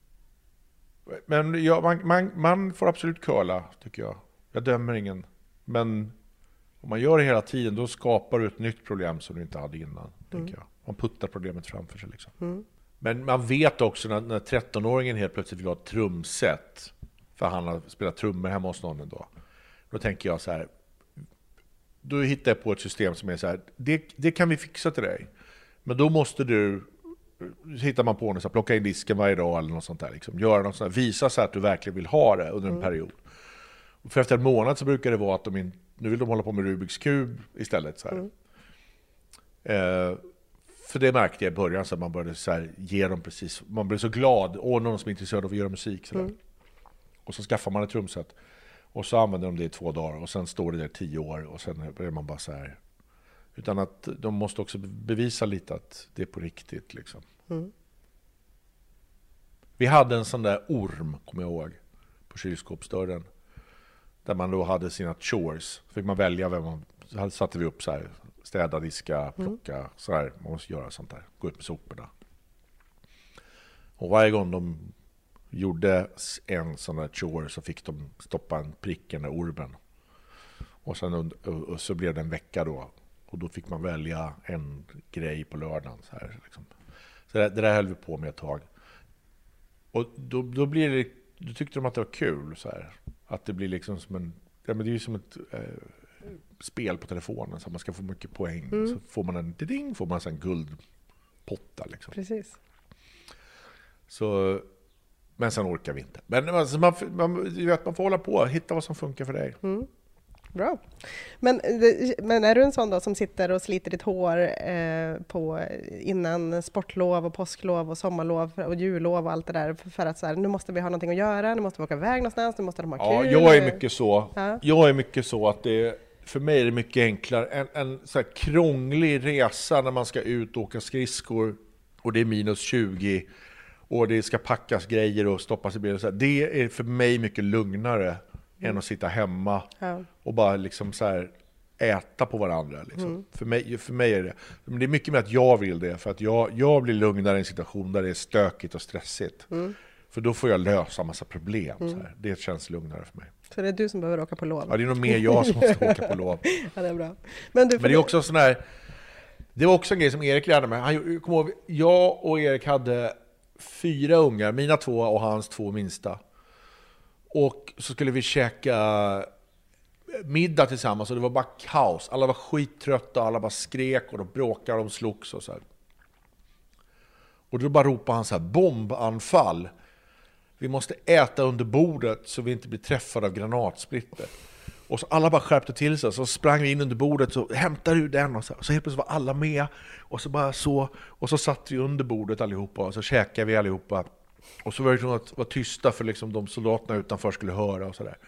men ja, man, man, man får absolut curla, tycker jag. Jag dömer ingen. Men om man gör det hela tiden, då skapar du ett nytt problem som du inte hade innan, mm. tänker jag. Man puttar problemet framför sig, liksom. Mm. Men man vet också när, när trettonåringen helt plötsligt vill ha ett trumset, för han har spelat trummor hemma hos någon då. Då tänker jag så här, då hittar jag på ett system som är så här, det, det kan vi fixa till dig. Men då måste du, hittar man på något så här, plocka in disken varje dag eller något sånt där. Liksom. Göra något sånt där, visa så att du verkligen vill ha det under en mm. period. Och för efter en månad så brukar det vara att de in, nu vill de hålla på med Rubiks kub istället. Så här. Mm. Eh, för det märkte jag i början så att man började så här, ge dem precis, man blev så glad, åh någon som är intresserad av att göra musik så mm. Och så skaffar man ett trumset och så använder de det i två dagar och sen står det där tio år och sen börjar man bara så här, utan att de måste också bevisa lite att det är på riktigt liksom. Mm. Vi hade en sån där orm, kommer jag ihåg, på kylskåpsdörren där man då hade sina chores, fick man välja vem man, så satte vi upp så här, städa, diska, plocka, mm. så här, man måste göra sånt där, gå ut med soporna. Och varje gång de gjorde en sån där chore så fick de stoppa en prick i den där ormen. Och sen och, och så blev det en vecka då. Och då fick man välja en grej på lördagen. Så, här, liksom. Så det, det där höll vi på med ett tag. Och då, då, blir det, då tyckte de att det var kul. Så här. Att det blir liksom som en... Ja, men det är ju som ett eh, spel på telefonen. Så man ska få mycket poäng. Mm. Så får man en ding, får man en guldpotta. Liksom. Precis. Så... Men sen orkar vi inte. Men alltså, man, man, vet, man får hålla på och hitta vad som funkar för dig. Mm. Bra. Men, men är du en sån då som sitter och sliter ditt hår eh, på, innan sportlov och påsklov och sommarlov och jullov och allt det där för att så här, nu måste vi ha någonting att göra, nu måste vi åka iväg någonstans, nu måste de ha ja, kul. Jag är mycket så. Ja. Jag är mycket så att det, för mig är det mycket enklare. En, en så här krånglig resa när man ska ut och åka skridskor och det är minus tjugo och det ska packas grejer och stoppas i bilen. Så här, det är för mig mycket lugnare mm. än att sitta hemma ja. och bara liksom så här äta på varandra. Liksom. Mm. För, mig, för mig är det. Men det är mycket mer att jag vill det. För att jag, jag blir lugnare i en situation där det är stökigt och stressigt. Mm. För då får jag lösa massa problem. Mm. Så här. Det känns lugnare för mig. Så det är du som behöver åka på lov? Ja, det är nog mer jag som måste åka på lov. Ja, det är bra. Men, du, Men det är också sån här... Det var också en grej som Erik lärde mig. Han, kom ihåg, jag och Erik hade fyra ungar. Mina två och hans två minsta. Och så skulle vi käka middag tillsammans och det var bara kaos. Alla var skittrötta, alla bara skrek och de bråkade och de slogs och så här. Och då bara ropade han så här, bombanfall. Vi måste äta under bordet så vi inte blir träffade av granatsplitter. Och så alla bara skärpte till sig. Så sprang vi in under bordet så hämtade du den och så, så helt plötsligt var alla med. Och så bara så, och så satt vi under bordet allihopa och så käkade vi allihopa. Och så var det att vara tysta för liksom de soldaterna utanför skulle höra och sådär.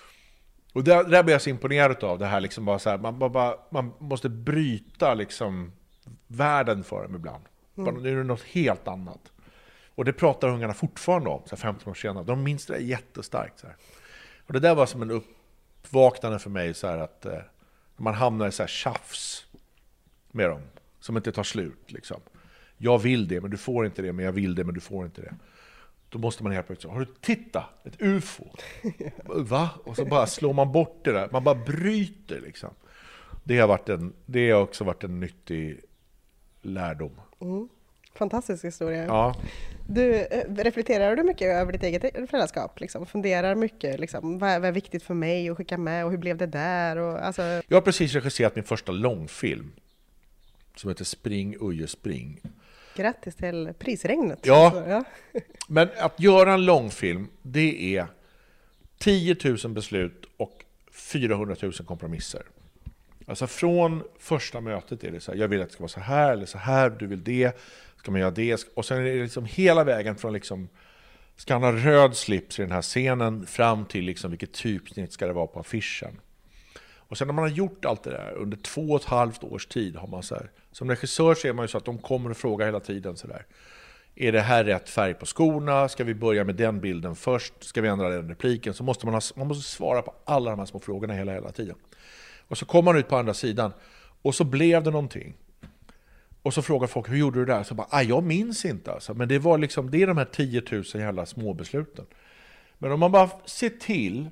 Och där, där blev jag så imponerad av det här liksom bara så här, man, bara, man måste bryta liksom världen för dem ibland. Mm. Nu är det något helt annat. Och det pratar ungarna fortfarande om, så här femton år senare. De minns det jättestarkt. Så här. Och det där var som en uppvaknande för mig så här att eh, man hamnar i så här tjafs med dem som inte tar slut liksom. Jag vill det men du får inte det, men jag vill det men du får inte det. Då måste man helt plötsligt, har du titta, ett U F O. Va? Och så bara slår man bort det där. Man bara bryter liksom. Det har varit en, det har också varit en nyttig lärdom. Mm. Fantastisk historia. Ja. Du, reflekterar du mycket över ditt eget föräldraskap? Liksom? Funderar mycket, liksom, vad, är, vad är viktigt för mig att skicka med och hur blev det där? Och, alltså... Jag har precis regisserat min första långfilm som heter Spring, Uje, spring. Grattis till prisregnet. Ja, alltså, ja. Men att göra en långfilm, det är tio tusen beslut och fyrahundratusen kompromisser. Alltså från första mötet är det så här, jag vill att det ska vara så här eller så här, du vill det, ska man göra det. Och sen är det liksom hela vägen från liksom, ska han ha röd slips i den här scenen fram till liksom vilket typsnitt ska det vara på affischen. Och sen när man har gjort allt det där under två och ett halvt års tid har man så här, som regissör så är man ju så att de kommer och frågar hela tiden så där. Är det här rätt färg på skorna? Ska vi börja med den bilden först? Ska vi ändra den repliken? Så måste man, ha, man måste svara på alla de här små frågorna hela, hela tiden. Och så kommer man ut på andra sidan och så blev det någonting. Och så frågar folk, hur gjorde du det där? Så bara, ah, jag minns inte alltså. Men det var liksom, det är de här tio tusen jävla småbesluten. Men om man bara ser till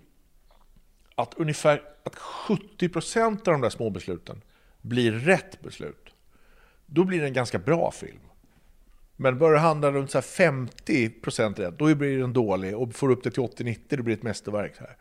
att ungefär att sjuttio procent av de där små besluten blir rätt beslut, då blir det en ganska bra film. Men börjar det handla runt så här femtio procent rätt, då blir den dålig, och får upp det till åttio nittio, då blir det ett mästerverk så här.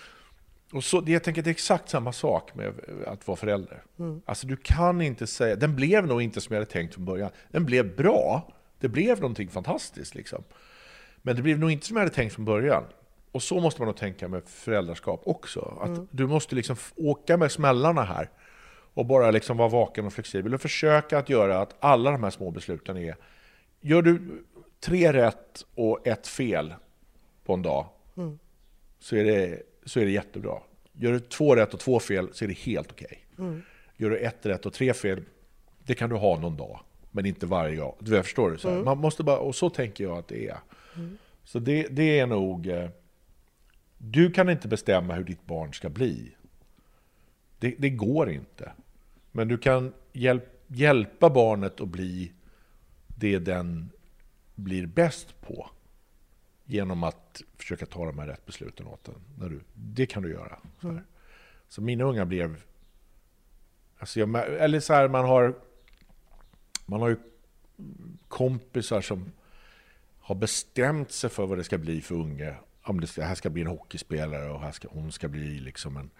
Och så, jag tänker att det är exakt samma sak med att vara förälder. Mm. Alltså du kan inte säga, den blev nog inte som jag hade tänkt från början. Den blev bra, det blev någonting fantastiskt liksom. Men det blev nog inte som jag hade tänkt från början. Och så måste man nog tänka med föräldraskap också. Att mm. du måste liksom åka med smällarna här. Och bara liksom vara vaken och flexibel. Och försöka att göra att alla de här små besluten är... Gör du tre rätt och ett fel på en dag mm. så, är det, så är det jättebra. Gör du två rätt och två fel så är det helt okej. Mm. Gör du ett rätt och tre fel, det kan du ha någon dag. Men inte varje dag. Du vet, förstår du? Så mm. Man måste bara, och så tänker jag att det är. Mm. Så det, det är nog... Du kan inte bestämma hur ditt barn ska bli. Det, det går inte. Men du kan hjälp, hjälpa barnet att bli det den blir bäst på. Genom att försöka ta de här rätt besluten åt den. När du, det kan du göra. Så, mm. så mina unga blev... Alltså jag, eller så här, man har... Man har ju kompisar som har bestämt sig för vad det ska bli för unge. Om det ska, här ska bli en hockeyspelare och här ska, hon ska bli liksom en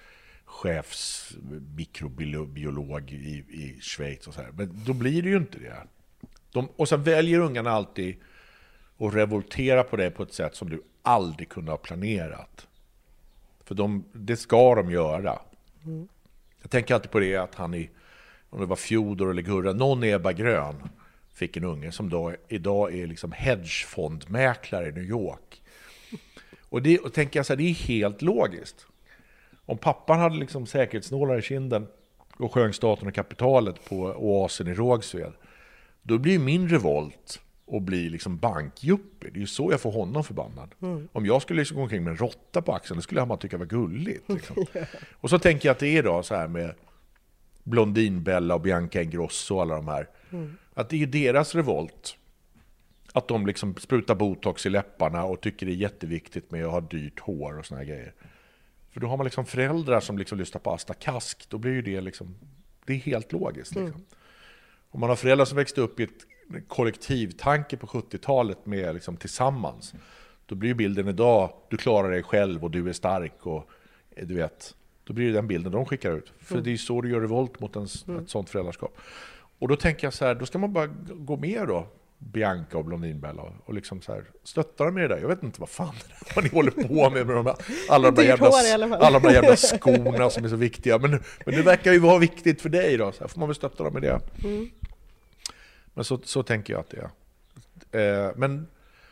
chefsmikrobiolog i, i Schweiz och så här. Men då blir det ju inte det. De, och så väljer ungarna alltid att revoltera på det på ett sätt som du aldrig kunde ha planerat. För de, det ska de göra. Mm. Jag tänker alltid på det att han är, om det var Fjodor eller Gurra, någon Ebba Grön fick en unge som då, idag är liksom hedgefondmäklare i New York. Och det och tänker jag så här, det är helt logiskt. Om pappan hade liksom säkerhetsnålar i kinden och sjöng Staten och kapitalet på oasen i Rågsved, då blir min revolt och bli liksom bankjuppig. Det är ju så jag får honom förbannad. Mm. Om jag skulle liksom gå omkring med en råtta på axeln, det skulle han bara tycka var gulligt. Liksom. yeah. Och så tänker jag att det är då så här med Blondinbella och Bianca Ingrosso och alla de här. Mm. Att det är deras revolt. Att de liksom sprutar botox i läpparna och tycker det är jätteviktigt med att ha dyrt hår och såna här grejer. För då har man liksom föräldrar som liksom lyssnar på Asta Kask. Då blir ju det liksom, det är helt logiskt. Liksom. Mm. Om man har föräldrar som växte upp i ett kollektivtanke på sjuttiotalet med liksom tillsammans, då blir ju bilden idag, du klarar dig själv och du är stark och du vet, då blir det den bilden de skickar ut. För mm. det är så du gör revolt mot en, mm. ett sånt föräldraskap. Och då tänker jag så här, då ska man bara gå med då, Bianca och Blondinbella och liksom så här, stötta dem med det där. Jag vet inte vad fan vad ni håller på med, med de här, alla, de jävla, alla de jävla skorna som är så viktiga. Men, men det verkar ju vara viktigt för dig då, så här får man väl stötta dem med det. Mm. Men så, så tänker jag att det är. Eh, men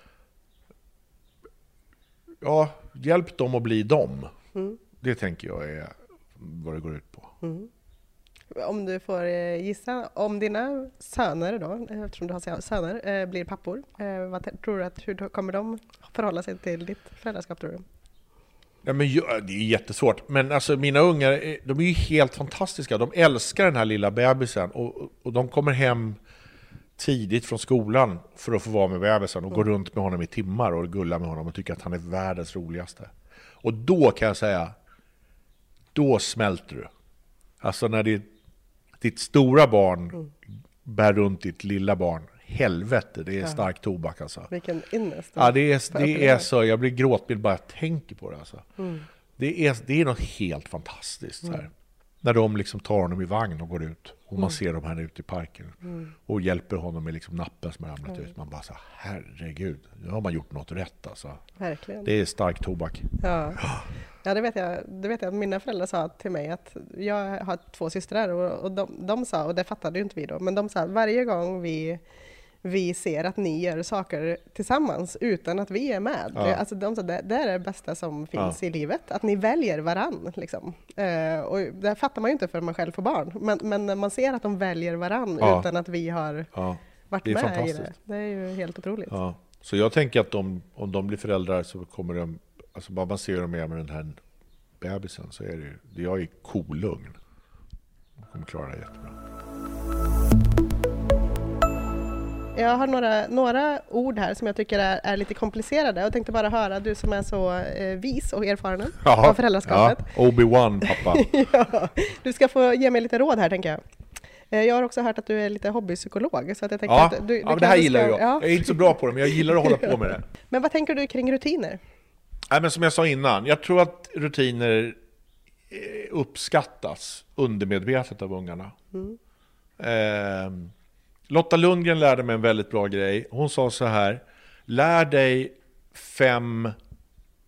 ja, hjälp dem att bli dem. Mm. Det tänker jag är vad det går ut på. Mm. Om du får gissa, om dina söner då, eftersom du har söner, blir pappor, vad tror du att, hur kommer de förhålla sig till ditt föräldraskap, tror du? Ja, men ja, det är jättesvårt. Men alltså, mina ungar, de är ju helt fantastiska. De älskar den här lilla bebisen och, och de kommer hem tidigt från skolan för att få vara med bebisen och mm. gå runt med honom i timmar och gulla med honom och tycka att han är världens roligaste. Och då kan jag säga, då smälter du. Alltså när det, ditt stora barn mm. bär runt ditt lilla barn, helvete, det är stark ja. tobak alltså. Vilken innest. Ja, det är, det är så, jag blir gråtmild bara jag tänker på det alltså. Mm. Det är, det är något helt fantastiskt mm. så här. När de liksom tar honom i vagn och går ut och man mm. ser dem här ute i parken mm. och hjälper honom med liksom nappen som har ramlat mm. ut. Man bara så herregud, nu har man gjort något rätt alltså. Verkligen. Det är stark tobak. Ja, ja det vet jag. Det vet jag. Mina föräldrar sa till mig att jag har två systrar och, och de, de sa, och det fattade ju inte vi då, men de sa varje gång vi vi ser att ni gör saker tillsammans utan att vi är med. Ja. Alltså de sa, det, det är det bästa som finns ja. i livet. Att ni väljer varann. Liksom. Uh, och det fattar man ju inte för man själv får barn. Men, men när man ser att de väljer varann ja. utan att vi har ja. varit det med i det. Det är ju helt otroligt. Ja. Så jag tänker att de, om de blir föräldrar så kommer de, alltså bara man ser dem med den här bebisen så är det ju, jag är kolugn. De kommer klara det jättebra. Jag har några, några ord här som jag tycker är, är lite komplicerade och tänkte bara höra, du som är så eh, vis och erfaren ja, av föräldraskapet. Ja, Obi-Wan pappa. ja, du ska få ge mig lite råd här, tänker jag. Eh, jag har också hört att du är lite hobbypsykolog. Så att jag tänker ja, att du, du ja det här gillar jag. Ja. Jag är inte så bra på det, men jag gillar att hålla på med det. Men vad tänker du kring rutiner? Nej, men som jag sa innan, jag tror att rutiner uppskattas undermedvetet av ungarna. Mm. Eh, Lotta Lundgren lärde mig en väldigt bra grej. Hon sa så här: lär dig fem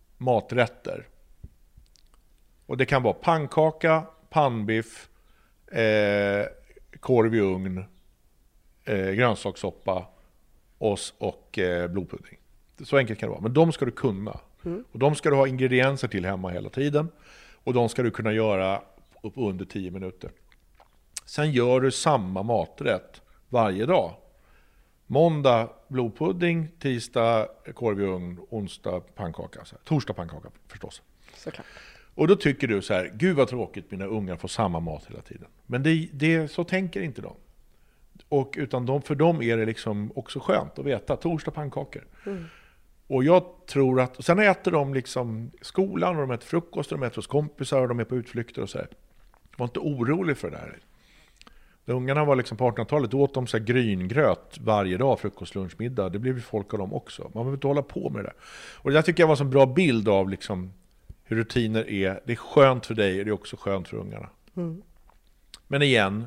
maträtter. Och det kan vara pannkaka, pannbiff, eh, korv i ugn, eh, grönsakssoppa och, och eh, blodpudding. Så enkelt kan det vara. Men de ska du kunna. Mm. Och de ska du ha ingredienser till hemma hela tiden. Och de ska du kunna göra upp under tio minuter. Sen gör du samma maträtt varje dag. Måndag blodpudding, tisdag korv i ugn, onsdag pannkaka. Så här. Torsdag pannkaka förstås. Såklart. Och då tycker du så här, gud vad tråkigt, mina ungar får samma mat hela tiden. Men det, det, så tänker inte de. Och utan de, för dem är det liksom också skönt att veta, torsdag pannkakor. Mm. Och jag tror att, och sen äter de liksom skolan och de äter frukost och de äter hos kompisar och de är på utflykter och så här. Jag var inte orolig för det här. När ungarna var liksom på artonhundratalet, då åt de så här gryngröt varje dag, frukost, lunch, middag. Det blev ju folk av dem också. Man behöver inte hålla på med det. Och det där tycker jag var en bra bild av liksom hur rutiner är. Det är skönt för dig och det är också skönt för ungarna. Mm. Men igen,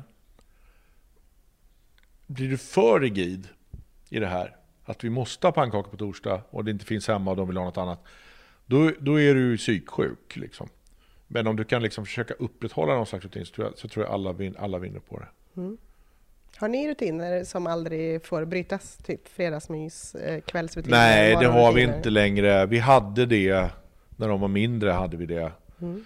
blir du för rigid i det här, att vi måste ha pannkaka på torsdag och det inte finns hemma och de vill ha något annat, då, då är du psyksjuk liksom. Men om du kan liksom försöka upprätthålla någon slags rutin så tror jag, så tror jag alla, vin, alla vinner på det. Mm. Har ni rutiner som aldrig får brytas? Typ fredagsmys, eh, kvällsrutiner? Nej, det har vi inte längre. Vi hade det, när de var mindre hade vi det. Mm.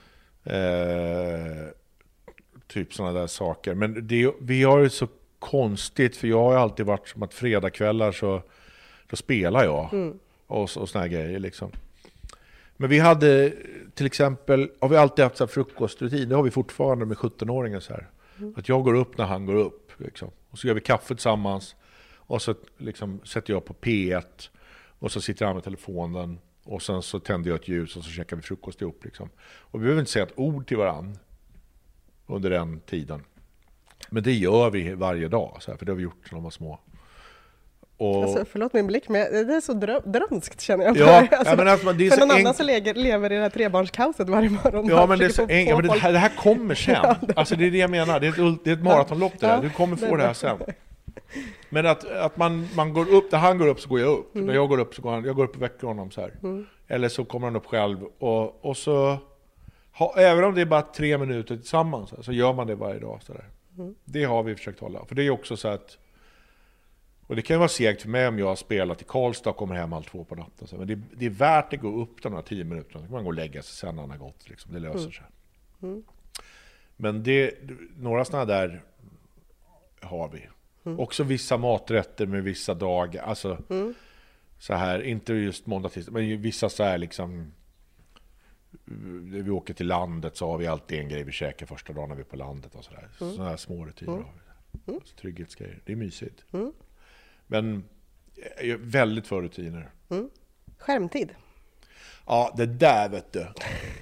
Eh, typ sådana där saker. Men det, vi har ju så konstigt, för jag har ju alltid varit som att fredagskvällar så då spelar jag. Mm. Och, och såna här grejer liksom. Men vi hade till exempel, har vi alltid haft så här frukostrutin, det har vi fortfarande med sjutton-åringar så här. Mm. Att jag går upp när han går upp liksom. Och så gör vi kaffe tillsammans och så liksom sätter jag på P ett och så sitter han med telefonen och sen så tänder jag ett ljus och så käkar vi frukost ihop liksom. Och vi behöver inte säga ett ord till varann under den tiden. Men det gör vi varje dag så här, för det har vi gjort när de var små. Och... Alltså, förlåt min blick, men det är så drö- drömskt känner jag. Ja, alltså, ja, men alltså, det är för så någon enk... annan så lever, lever i det här trebarnskaoset varje morgon. Ja, men, det, är så enk... ja, men det, här, det här kommer sen. Ja, det... Alltså det är det jag menar. Det är ett, det är ett maratonlopp det där. Ja, du kommer få det, det här sen. Men att, att man, man går upp, där han går upp så går jag upp. Mm. När jag går upp så går han, jag går upp och väcker honom så här. Mm. Eller så kommer han upp själv. Och, och så, ha, även om det är bara tre minuter tillsammans så, så gör man det varje dag. Så där. Mm. Det har vi försökt hålla. För det är också så att, och det kan vara segt för mig om jag har spelat i Karlstad och kommer hem halv två på natten. Så. Men det, det är värt att gå upp de här tio minuterna. Så kan man gå och lägga sig sen när han har gått. Liksom. Det löser mm. sig. Mm. Men det, några sådana där har vi. Mm. Också vissa maträtter med vissa dagar. Alltså mm. så här, inte just måndag tisdag, men vissa så här liksom, när vi åker till landet så har vi alltid en grej vi käkar första dagen när vi är på landet och sådär. Mm. Sådana här små rutiner mm. har vi. Alltså, trygghetsgrejer. Det är mysigt. Mm. Men jag är väldigt för rutiner. Mm. Skärmtid. Ja, det där vet du.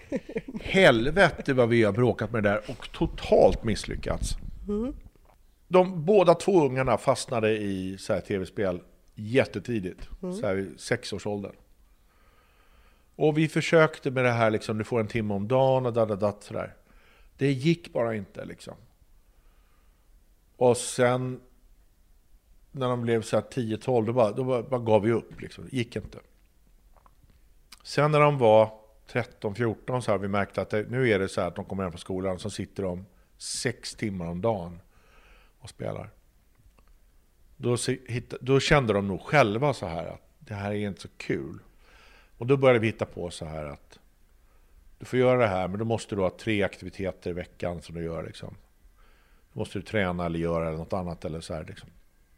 Helvete vad vi har bråkat med det där och totalt misslyckats. Mm. De båda två ungarna fastnade i så här tv-spel jättetidigt. Mm. Så här vid sexårsåldern. Och vi försökte med det här liksom, du får en timme om dagen och dadadat sådär. Det gick bara inte liksom. Och sen när de blev så här tio tolv då bara, då bara, bara gav vi upp liksom. Det gick inte. Sen när de var tretton fjorton så har vi märkt att det, nu är det så här att de kommer hem från skolan så sitter de sex timmar om dagen och spelar. Då, då kände de nog själva så här att det här är inte så kul. Och då började vi hitta på så här att du får göra det här, men då måste du ha tre aktiviteter i veckan som du gör liksom. Då måste du träna eller göra något annat eller så här liksom.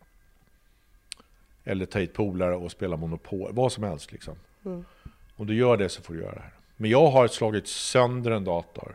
Eller ta hit polare och spela Monopol, vad som helst liksom. Mm. Om du gör det så får du göra det här. Men jag har slagit sönder en dator.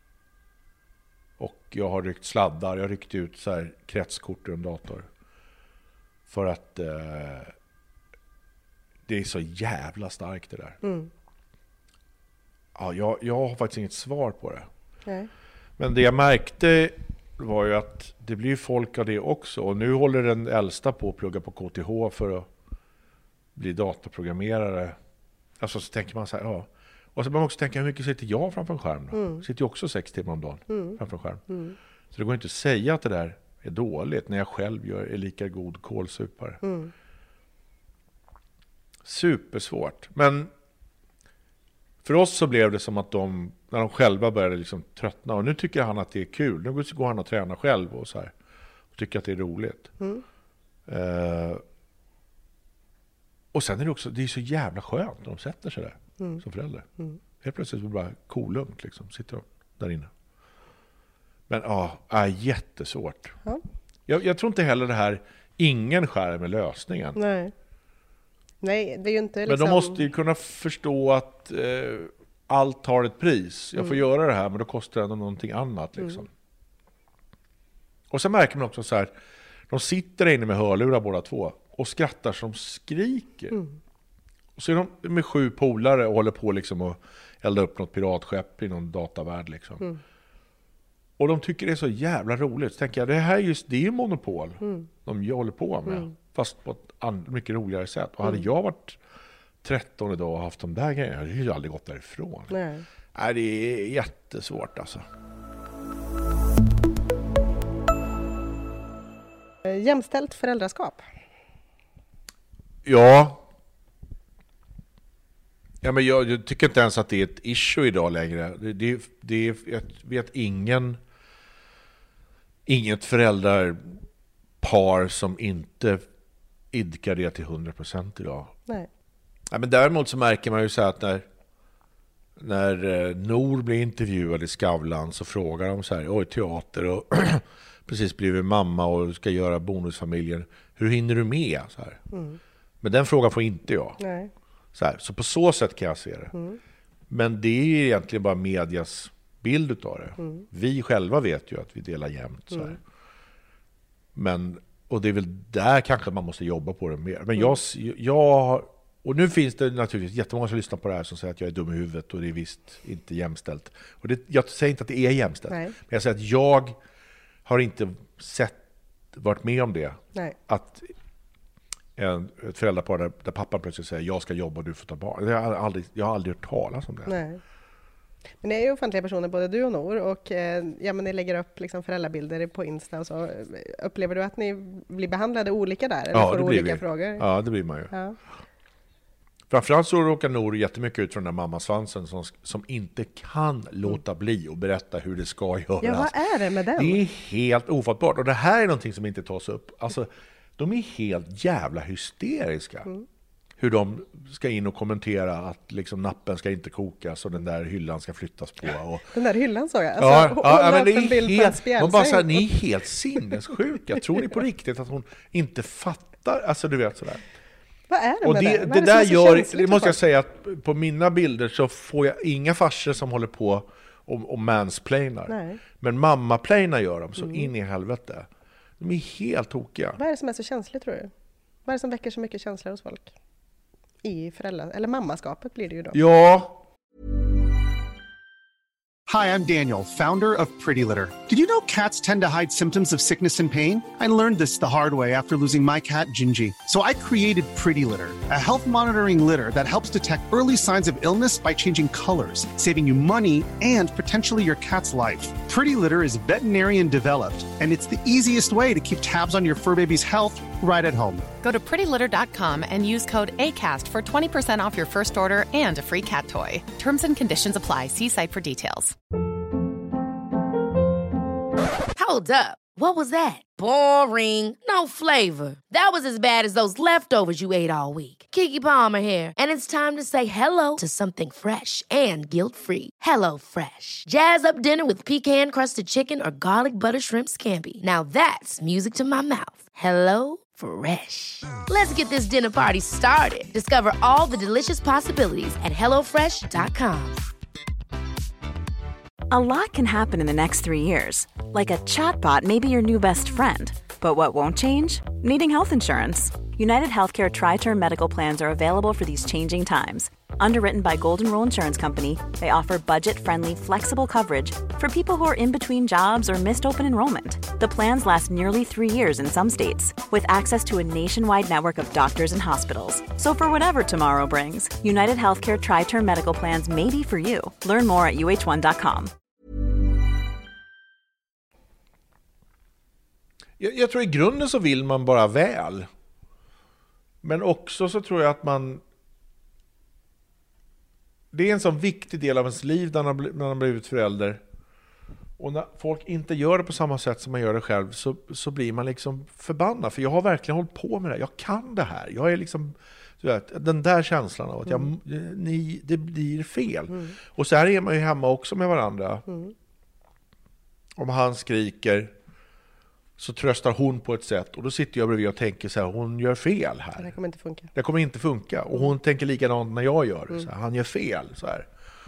Och jag har ryckt sladdar, jag har ryckt ut så här kretskort ur en dator. För att eh, det är så jävla starkt det där. Mm. Ja, jag, jag har faktiskt inget svar på det. Nej. Men det jag märkte var ju att det blir folk av det också. Och nu håller den äldsta på att plugga på K T H för att bli datorprogrammerare. Alltså så tänker man så här, ja. Och så bör man också tänka, hur mycket sitter jag framför en skärm då? Mm. Sitter ju också sex timmar om dagen mm. framför en skärm. Mm. Så det går inte att säga att det där är dåligt när jag själv gör, är lika god kolsupare. Mm. Supersvårt. Men för oss så blev det som att de när de själva började liksom tröttna. Och nu tycker han att det är kul. Nu går han och tränar själv och så här. Och tycker att det är roligt. Mm. Uh, och sen är det också, det är så jävla skönt när de sätter sig där mm. som förälder. Mm. Helt plötsligt är det bara kolugnt liksom. Sitter de där inne. Men ja, är jättesvårt. Ja. Jag, jag tror inte heller det här, ingen skärm är lösningen. Nej. Nej, det är ju inte liksom... Men de måste ju kunna förstå att eh, allt har ett pris. Jag får mm. göra det här, men då kostar det ändå någonting annat liksom. Mm. Och så märker man också så här, de sitter inne med hörlurar båda två och skrattar som skriker. Mm. Och så är de med sju polare och håller på liksom att elda upp något piratskepp i någon datavärld liksom. Mm. Och de tycker det är så jävla roligt. Så tänker jag, det här är just, det är ju monopol mm. de håller på med. Mm. Fast på ett and- mycket roligare sätt. Och hade mm. jag varit tretton idag och haft de där grejerna, jag hade ju aldrig gått därifrån. Nej. Nej, det är jättesvårt alltså. Jämställt föräldraskap. Ja. Ja, men jag, jag tycker inte ens att det är ett issue idag längre. Det, det, det, jag vet ingen inget föräldrarpar som inte idkar det till hundra procent idag. Nej. Ja, men däremot så märker man ju så att när, när Nor blir intervjuad i Skavlan så frågar de så här, oj, teater och precis blivit mamma och ska göra bonusfamiljen. Hur hinner du med? Så här. Mm. Men den frågan får inte jag. Nej. Så, här, så på så sätt kan jag se det. Mm. Men det är egentligen bara medias bild utav det. Mm. Vi själva vet ju att vi delar jämnt. Så här. Mm. Men, och det är väl där kanske man måste jobba på det mer. Men mm. jag, jag, och nu finns det naturligtvis jättemånga som lyssnar på det här som säger att jag är dum i huvudet och det är visst inte jämställt. Och det, jag säger inte att det är jämställt. Nej. Men jag säger att jag har inte sett, varit med om det. Nej. Att en, ett föräldrapar där, där pappan plötsligt säger jag ska jobba och du får ta barn. Jag har aldrig, jag har aldrig hört talas om det. Nej. Men ni är ju offentliga personer, både du och Nor, och eh, ja, men ni lägger upp liksom föräldrabilder på Insta och så. Upplever du att ni blir behandlade olika där? Eller ja, får det olika blir vi. Frågor? Ja, det blir man ju. Ja. Framförallt så råkar Nor jättemycket ut från den där mammasvansen som, som inte kan låta bli och berätta hur det ska göras. Ja, vad är det med den? Det är helt ofattbart. Och det här är någonting som inte tas upp. Alltså, de är helt jävla hysteriska. Mm. Hur de ska in och kommentera att liksom nappen ska inte kokas och den där hyllan ska flyttas på. Och... Den där hyllan såg jag. Alltså, ja, hon ja, la men upp en bild helt, på en spjälsäng. hon bara så här, ni är helt sinnessjuka. Tror ni på riktigt att hon inte fattar? Alltså du vet sådär. Vad är det och med det? det? Det, det där gör, det måste jag säga att på mina bilder så får jag inga farsor som håller på och, och mansplainar. Nej. Men mammaplainar gör de så mm. in i helvete. De är helt tokiga. Vad är det som är så känsligt, tror du? Vad är det som väcker så mycket känslor hos folk? I föräldrar, eller mammaskapet blir det ju då. Ja. Hi, I'm Daniel, founder of Pretty Litter. Did you know cats tend to hide symptoms of sickness and pain? I learned this the hard way after losing my cat, Gingy. So I created Pretty Litter, a health monitoring litter that helps detect early signs of illness by changing colors, saving you money and potentially your cat's life. Pretty Litter is veterinarian developed, and it's the easiest way to keep tabs on your fur baby's health right at home. Go to pretty litter dot com and use code ACAST for twenty percent off your first order and a free cat toy. Terms and conditions apply. See site for details. Hold up. What was that? Boring. No flavor. That was as bad as those leftovers you ate all week. Keke Palmer here, and it's time to say hello to something fresh and guilt-free. Hello Fresh. Jazz up dinner with pecan-crusted chicken or garlic butter shrimp scampi. Now that's music to my mouth. Hello Fresh. Let's get this dinner party started. Discover all the delicious possibilities at hello fresh dot com. A lot can happen in the next three years. Like a chatbot may be your new best friend. But what won't change? Needing health insurance. United Healthcare Tri-Term Medical Plans are available for these changing times. Underwritten by Golden Rule Insurance Company, they offer budget-friendly, flexible coverage for people who are in between jobs or missed open enrollment. The plans last nearly three years in some states, with access to a nationwide network of doctors and hospitals. So for whatever tomorrow brings, United Healthcare Tri-Term Medical Plans may be for you. Learn more at u h one dot com. Jag, jag tror i grunden så vill man bara väl. Men också så tror jag att man... det är en sån viktig del av ens liv när man, när man blivit förälder. Och när folk inte gör det på samma sätt som man gör det själv så, så blir man liksom förbannad. För jag har verkligen hållit på med det. Jag kan det här. Jag är liksom, du vet, den där känslan av att jag, mm. ni, det blir fel. Mm. Och så här är man ju hemma också med varandra. Mm. Om han skriker så tröstar hon på ett sätt. Och då sitter jag bredvid och tänker så här, hon gör fel här. Det kommer inte funka. Det kommer inte funka. Och hon tänker likadant när jag gör det. Mm. Så här, han gör fel. Så här.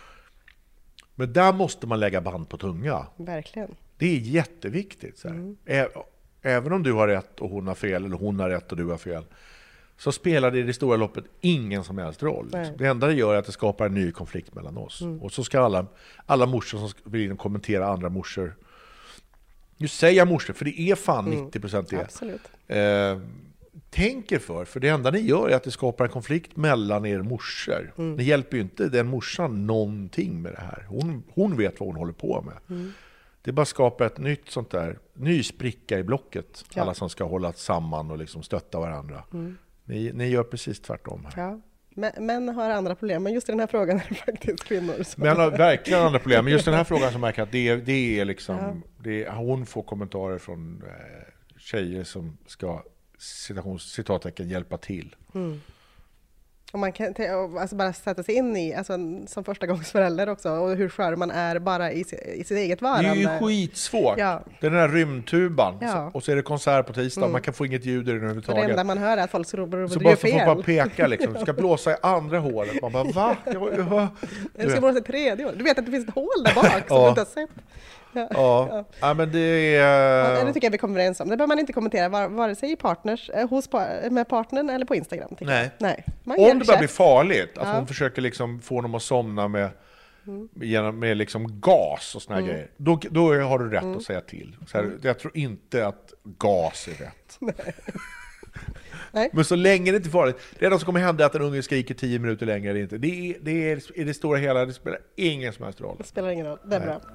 Men där måste man lägga band på tunga. Verkligen. Det är jätteviktigt. Så här. Mm. Ä- även om du har rätt och hon har fel, eller hon har rätt och du har fel, så spelar det i det stora loppet ingen som helst roll. Nej. Det enda det gör är att det skapar en ny konflikt mellan oss. Mm. Och så ska alla, alla morsor som vill in och kommentera andra morsor. Nu säger jag morsor, för det är fan mm. nittio procent det. Absolut. Eh, tänker för, för det enda ni gör är att det skapar en konflikt mellan er morsor. Mm. Ni hjälper ju inte den morsan någonting med det här. Hon, hon vet vad hon håller på med. Mm. Det bara skapar ett nytt sånt där, ny spricka i blocket. Ja. Alla som ska hålla samman och liksom stötta varandra. Mm. Ni, ni gör precis tvärtom här. Ja. Män har andra problem, men just i den här frågan är det faktiskt kvinnor. Så. Män har verkligen andra problem, men just den här frågan som märker att det är, det är liksom, ja. det är, hon får kommentarer från eh, tjejer som ska citattecken hjälpa till. Mm. Och man kan alltså bara sätta sig in i, alltså, som första gångs förälder också, och hur skör man är bara i, i sitt eget varande. Det är ju skitsvårt. Ja. Det är den här rymdtuban. Ja. Och så är det konsert på tisdag. Mm. Man kan få inget ljud i den överhuvudtaget. Det enda man hör är att folk så robar och så bara, fel. Så får bara peka liksom. Du ska blåsa i andra hålet. Man bara, va? Jag, jag, du ska blåsa i tredje hålet. Du vet att det finns ett hål där bak som ja. du inte har sett. Ja. Ja. Ja. ja, men det är... Ja, det tycker jag vi kommer överens om. Det behöver man inte kommentera var, vare sig i partners, eh, hos, med partnern eller på Instagram. Nej. Nej. Om det börjar bli farligt, att ja. hon försöker liksom få dem att somna med, mm. genom, med liksom gas och såna här mm. grejer, då, då har du rätt mm. att säga till. Så här, jag tror inte att gas är rätt. Nej. Nej. Men så länge det inte är farligt, det enda som kommer hända är att en unge skriker tio minuter längre eller inte. Det är, det är i det stora hela, det spelar ingen som helst roll. Det spelar ingen roll, det är Nej. bra.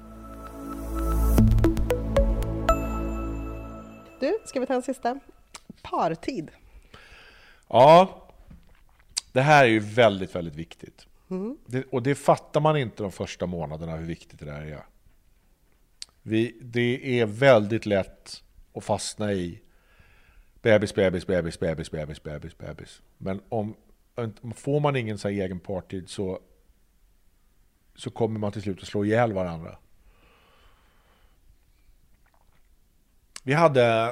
Du, ska vi ta en sista? Partid. Ja, det här är ju väldigt, väldigt viktigt. Mm. Det, och det fattar man inte de första månaderna hur viktigt det där är. Vi, det är väldigt lätt att fastna i bebis, bebis, bebis, bebis, bebis, bebis, bebis. Men om, får man ingen så här egen partid så, så kommer man till slut att slå ihjäl varandra. Vi hade...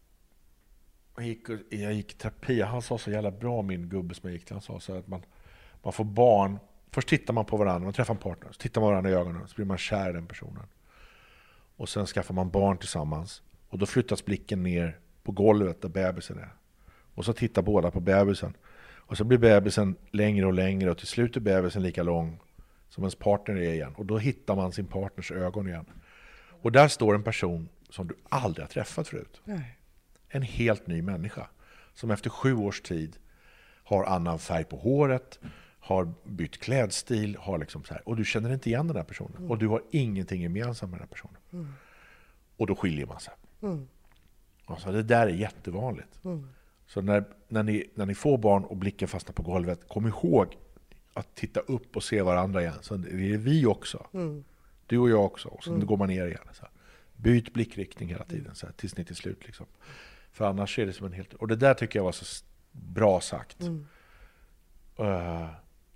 Jag gick, jag gick i terapi. Han sa så jävla bra, min gubbe som jag gick till. Han sa så att man, man får barn. Först tittar man på varandra. Man träffar en partner. Så tittar man varandra i ögonen. Så blir man kär i den personen. Och sen skaffar man barn tillsammans. Och då flyttas blicken ner på golvet där bebisen är. Och så tittar båda på bebisen. Och så blir bebisen längre och längre. Och till slut är bebisen lika lång som ens partner är igen. Och då hittar man sin partners ögon igen. Och där står en person som du aldrig har träffat förut. Nej. En helt ny människa. Som efter sju års tid har annan färg på håret. Har bytt klädstil. Har liksom så här, och du känner inte igen den här personen. Mm. Och du har ingenting gemensamt med den här personen. Mm. Och då skiljer man sig. Mm. Alltså, det där är jättevanligt. Mm. Så när, när, ni, när ni får barn och blicken fastnar på golvet, kom ihåg att titta upp och se varandra igen. Så det är vi också. Mm. Du och jag också. Och så mm. går man ner igen. Så här. Byt blickriktning hela tiden så här, tills ni till slut liksom. För annars är det som en helt... Och det där tycker jag var så bra sagt. Mm. Uh,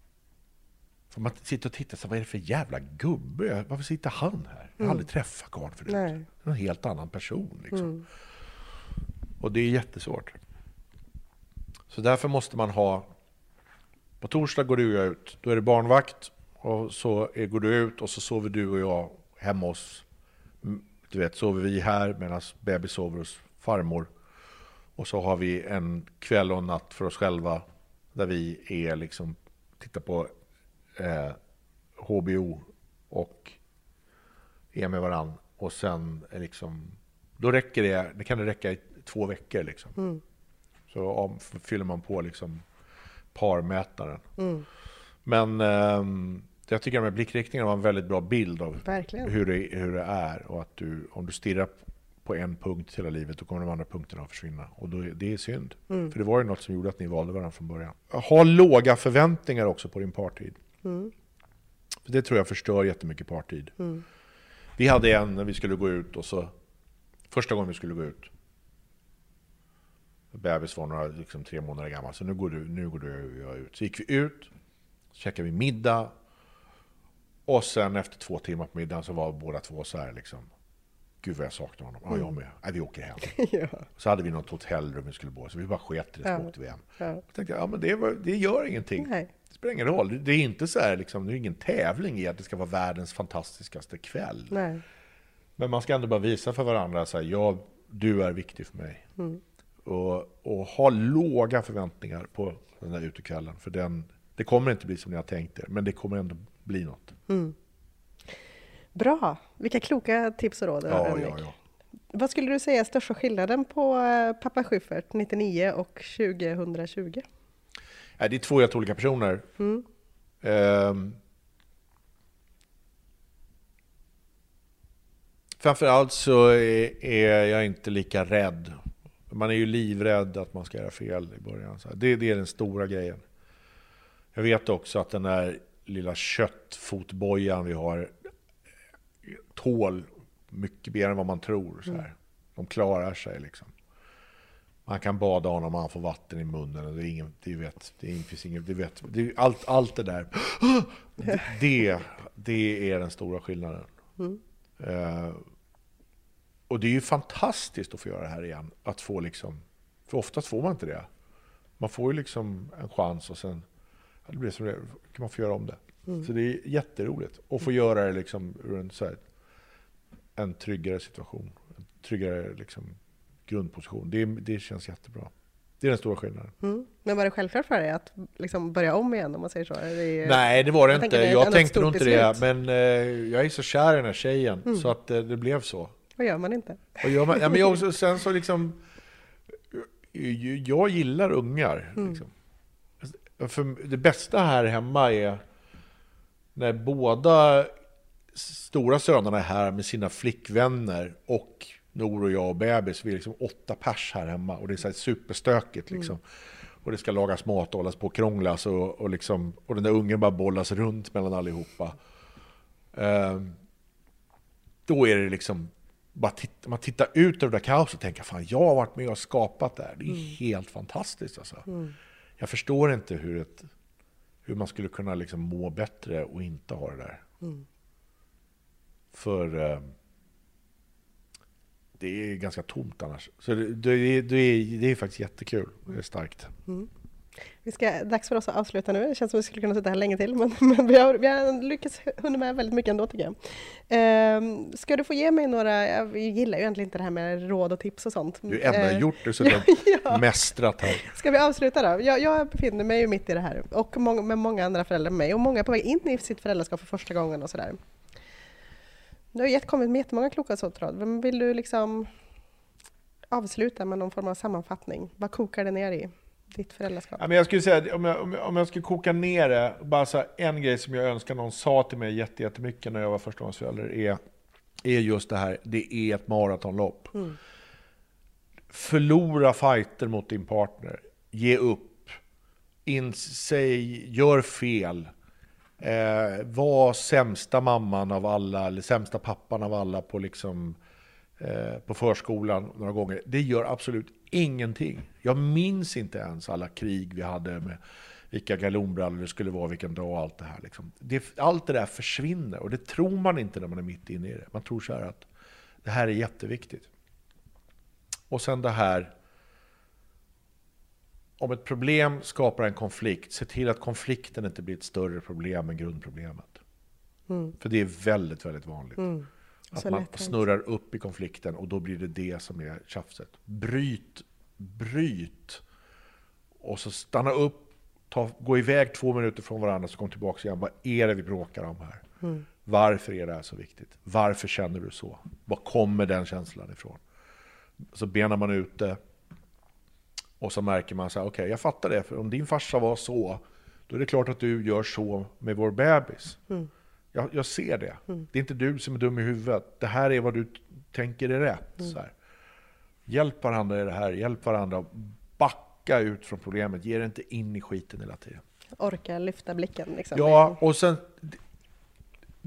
för man sitter och tittar så vad är det för jävla gubbe? Varför sitter han här? Jag har mm. aldrig träffat karln förut. Nej. En helt annan person liksom. Mm. Och det är jättesvårt. Så därför måste man ha... På torsdag går du och jag ut. Då är det barnvakt. Och så är, går du ut och så sover du och jag hemma hos... Du vet, sover vi här medan bebis sover hos farmor. Och så har vi en kväll och en natt för oss själva. Där vi är liksom... Tittar på eh, H B O och är med varann. Och sen är liksom... Då räcker det... Det kan det räcka i två veckor liksom. Mm. Så om, fyller man på liksom parmätaren. Mm. Men eh, jag tycker att de här blickriktningarna var en väldigt bra bild av hur det, hur det är. Och att du, om du stirrar på en punkt hela livet, då kommer de andra punkterna att försvinna. Och då, det är synd. Mm. För det var ju något som gjorde att ni valde varandra från början. Ha låga förväntningar också på din partid. Mm. För det tror jag förstör jättemycket partid. Mm. Vi hade en när vi skulle gå ut och så första gången vi skulle gå ut. Bebis var några, liksom, tre månader gammal. Så nu går du, nu går du och jag ut. Så gick vi ut. Så käkade vi middag. Och sen efter två timmar på middagen så var båda två så här liksom. Gud vad jag saknar honom. Ja, jag med. Nej, vi åker hem. Ja. Så hade vi något hotellrum vi skulle bo. Så vi bara sket i det, så Ja. åkte vi hem. Ja. Jag tänkte, ja men det, var, det gör ingenting. Nej. Det spelar ingen roll. Det är inte så här liksom, det är ingen tävling i att det ska vara världens fantastiskaste kväll. Nej. Men man ska ändå bara visa för varandra så här, ja, du är viktig för mig. Mm. Och, och ha låga förväntningar på den här utekvällen. För den, det kommer inte bli som ni har tänkt er. Men det kommer ändå bli något. Mm. Bra. Vilka kloka tips och råd. Ja, ja, ja. Vad skulle du säga är största skillnaden på Pappa Schyffert nittionio och tjugohundratjugo? Ja, det är två helt olika personer. Mm. Um, framförallt så är, är jag inte lika rädd. Man är ju livrädd att man ska göra fel i början. Så det, det är den stora grejen. Jag vet också att den där lilla köttfotbojan vi har tål mycket mer än vad man tror. Så här. De klarar sig liksom. Man kan bada honom och han får vatten i munnen. Och det är ingen, det vet, det finns ingen, det vet, det är allt, allt det där. Det, det, det är den stora skillnaden. Mm. Uh, och det är ju fantastiskt att få göra det här igen. Att få liksom, för oftast får man inte det. Man får ju liksom en chans och sen ja, det blir som det, kan man få göra om det. Mm. Så det är jätteroligt att få göra det liksom ur en, så här, en tryggare situation. En tryggare liksom, grundposition. Det, det känns jättebra. Det är den stora skillnaden. Mm. Men var det självklart för dig att liksom börja om igen om man säger så? Det är, Nej, det var det jag inte. Det jag tänkte nog inte beslut. det. Men eh, jag är så kär i den här tjejen Mm. så att eh, det blev så. Vad gör man inte? Och gör man, ja, men jag också, sen så liksom jag gillar ungar. Mm. Liksom. För det bästa här hemma är när båda stora sönerna är här med sina flickvänner och Nor och jag och bebis, vi är liksom åtta pers här hemma och det är så här superstökigt liksom. Mm. Och det ska lagas mat och hållas på och krånglas och, och, liksom, och den där ungen bara bollas runt mellan allihopa. Um, då är det liksom bara titta, man tittar ut över det där kaoset och tänker fan, jag har varit med och skapat det här. Det är mm. helt fantastiskt alltså. Mm. Jag förstår inte hur, ett, hur man skulle kunna liksom må bättre och inte ha det där. Mm. För um, det är ganska tomt annars. Så det, det, det, är, det är faktiskt jättekul. Det är starkt. Mm. Vi ska, dags för oss att avsluta nu. Det känns som att vi skulle kunna sitta här länge till. Men, men vi, har, vi har lyckats hunna med väldigt mycket ändå tycker jag. Ehm, ska du få ge mig några... Jag gillar ju egentligen inte det här med råd och tips och sånt. Du ändå har ehm, gjort det så du har mästrat här. Ska vi avsluta då? Jag, jag befinner mig ju mitt i det här. Och många, med många andra föräldrar med mig. Och många är på väg in i sitt föräldraskap för första gången och sådär. Du har kommit med jättemånga kloka sådant. Vem vill du liksom avsluta med någon form av sammanfattning? Vad kokar det ner i ditt föräldraskap? Ja, men jag skulle säga, om jag, om jag, om jag skulle koka ner det, bara så här, en grej som jag önskar någon sa till mig jätte, jättemycket när jag var förstagångsförälder är, är just det här, det är ett maratonlopp. Mm. Förlora fighter mot din partner. Ge upp. Insäg, gör fel. Eh, var sämsta mamman av alla eller sämsta pappan av alla på, liksom, eh, på förskolan några gånger. Det gör absolut ingenting. Jag minns inte ens alla krig vi hade med vilka galonbrallor det skulle vara, vilken dag och allt det här. Liksom. Det, allt det där försvinner och det tror man inte när man är mitt inne i det. Man tror så här att det här är jätteviktigt. Och sen det här, om ett problem skapar en konflikt, se till att konflikten inte blir ett större problem än grundproblemet. Mm. För det är väldigt, väldigt vanligt. Mm. Att man snurrar upp i konflikten och då blir det det som är tjafset. Bryt, bryt. Och så stanna upp, ta, gå iväg två minuter från varandra så kom tillbaka igen. Vad är det vi bråkar om här? Mm. Varför är det här så viktigt? Varför känner du så? Var kommer den känslan ifrån? Så benar man ut det. Och så märker man så här, okej, okay, jag fattar det. För om din farsa var så, då är det klart att du gör så med vår bebis. Mm. Jag, jag ser det. Mm. Det är inte du som är dum i huvudet. Det här är vad du tänker är rätt. Mm. Så här. Hjälp varandra i det här. Hjälp varandra. Backa ut från problemet. Ge det inte in i skiten hela tiden. Orka lyfta blicken. Liksom. Ja, och sen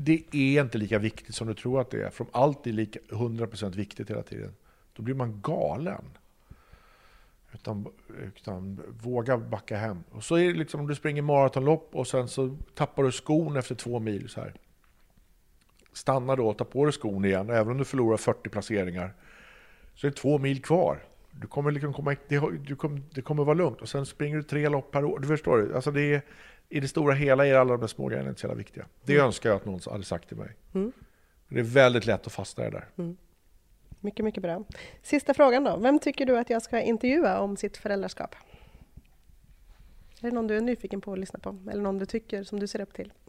det är inte lika viktigt som du tror att det är. För om allt är lika hundra procent viktigt hela tiden, då blir man galen. Utan, utan våga backa hem. Och så är det liksom om du springer maratonlopp och sen så tappar du skon efter två mil så här. Stanna då och ta på dig skon igen. Även om du förlorar fyrtio placeringar så är det två mil kvar. Du kommer liksom komma, det, du kommer, det kommer vara lugnt. Och sen springer du tre lopp per år. Du förstår det. Alltså det är, i det stora hela är alla de små grejerna inte så jävla viktiga. Det mm. önskar jag att någon hade sagt till mig. Mm. Det är väldigt lätt att fastna där. Mm. Mycket, mycket bra. Sista frågan då. Vem tycker du att jag ska intervjua om sitt föräldraskap? Är det någon du är nyfiken på att lyssna på? Eller någon du tycker som du ser upp till?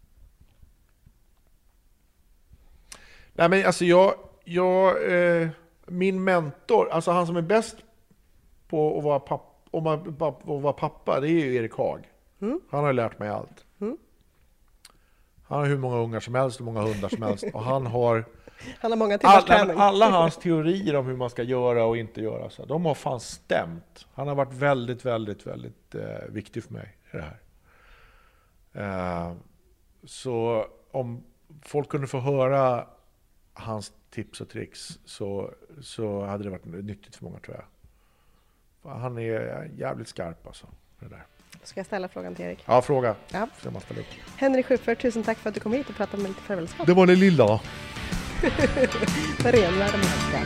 Nej men alltså jag... jag eh, min mentor, alltså han som är bäst på att vara pappa, om man, att vara pappa, det är ju Erik Haag. Mm. Han har lärt mig allt. Mm. Han har hur många ungar som helst och många hundar som helst. Och han har, han har många timmars träning. Alla, alla hans teorier om hur man ska göra och inte göra. Så de har fan stämt. Han har varit väldigt, väldigt, väldigt eh, viktig för mig i det här. Eh, så om folk kunde få höra hans tips och tricks så, så hade det varit nyttigt för många, tror jag. För han är jävligt skarp alltså. Det där. Ska jag ställa frågan till Erik? Ja, fråga. Ja. Ska man ställa upp. Henrik Schyffert, tusen tack för att du kom hit och pratade med lite föräldraskap. Det var det lilla. För renvärden.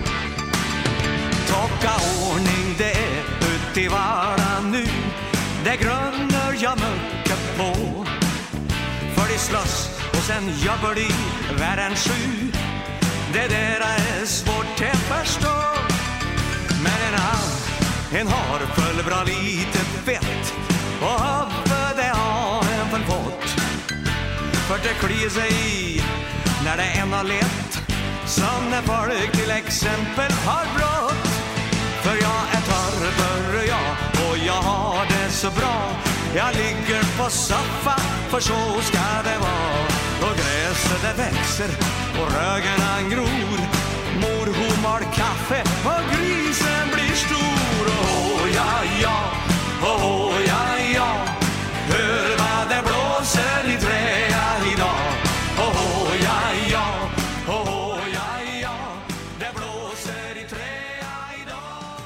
Tocka ordning det är ut i vardagen nu. Det grunnar jag mycket på. För de slåss och sen jobbar de världen sju. Det där är svårt att förstå. Men en annan, en har full bra lite fett. Och huvudet det har en full fått. För det kliar sig i när det än har lätt. Som när folk till exempel har brått. För jag är torr för jag och jag har det så bra. Jag ligger på soffa för så ska det vara. Och gräset det växer och rögarna gror. Mor hon mal kaffe och grisen blir stor. Åh ja ja, åh ja ja. Hör vad det blåser i träa idag. Åh ja ja, åh ja ja. Det blåser i träa idag.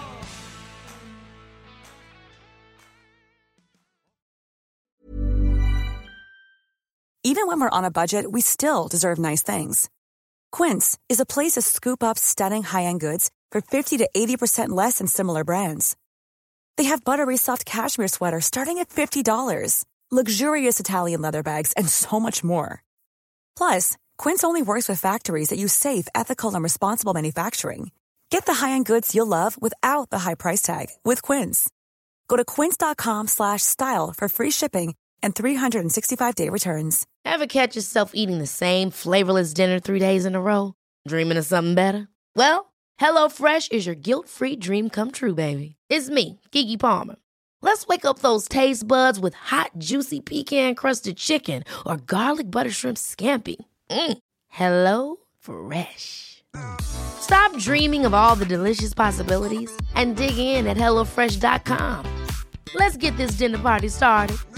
Even when we're on a budget, we still deserve nice things. Quince is a place to scoop up stunning high-end goods for fifty to eighty percent less than similar brands. They have buttery soft cashmere sweaters starting at fifty dollars, luxurious Italian leather bags, and so much more. Plus, Quince only works with factories that use safe, ethical, and responsible manufacturing. Get the high-end goods you'll love without the high price tag with Quince. Go to quince.com slash style for free shipping and three sixty-five day returns. Ever catch yourself eating the same flavorless dinner three days in a row? Dreaming of something better? Well, HelloFresh is your guilt-free dream come true, baby. It's me, Keke Palmer. Let's wake up those taste buds with hot, juicy pecan-crusted chicken or garlic butter shrimp scampi. Mm. Hello Fresh. Stop dreaming of all the delicious possibilities and dig in at hello fresh dot com. Let's get this dinner party started.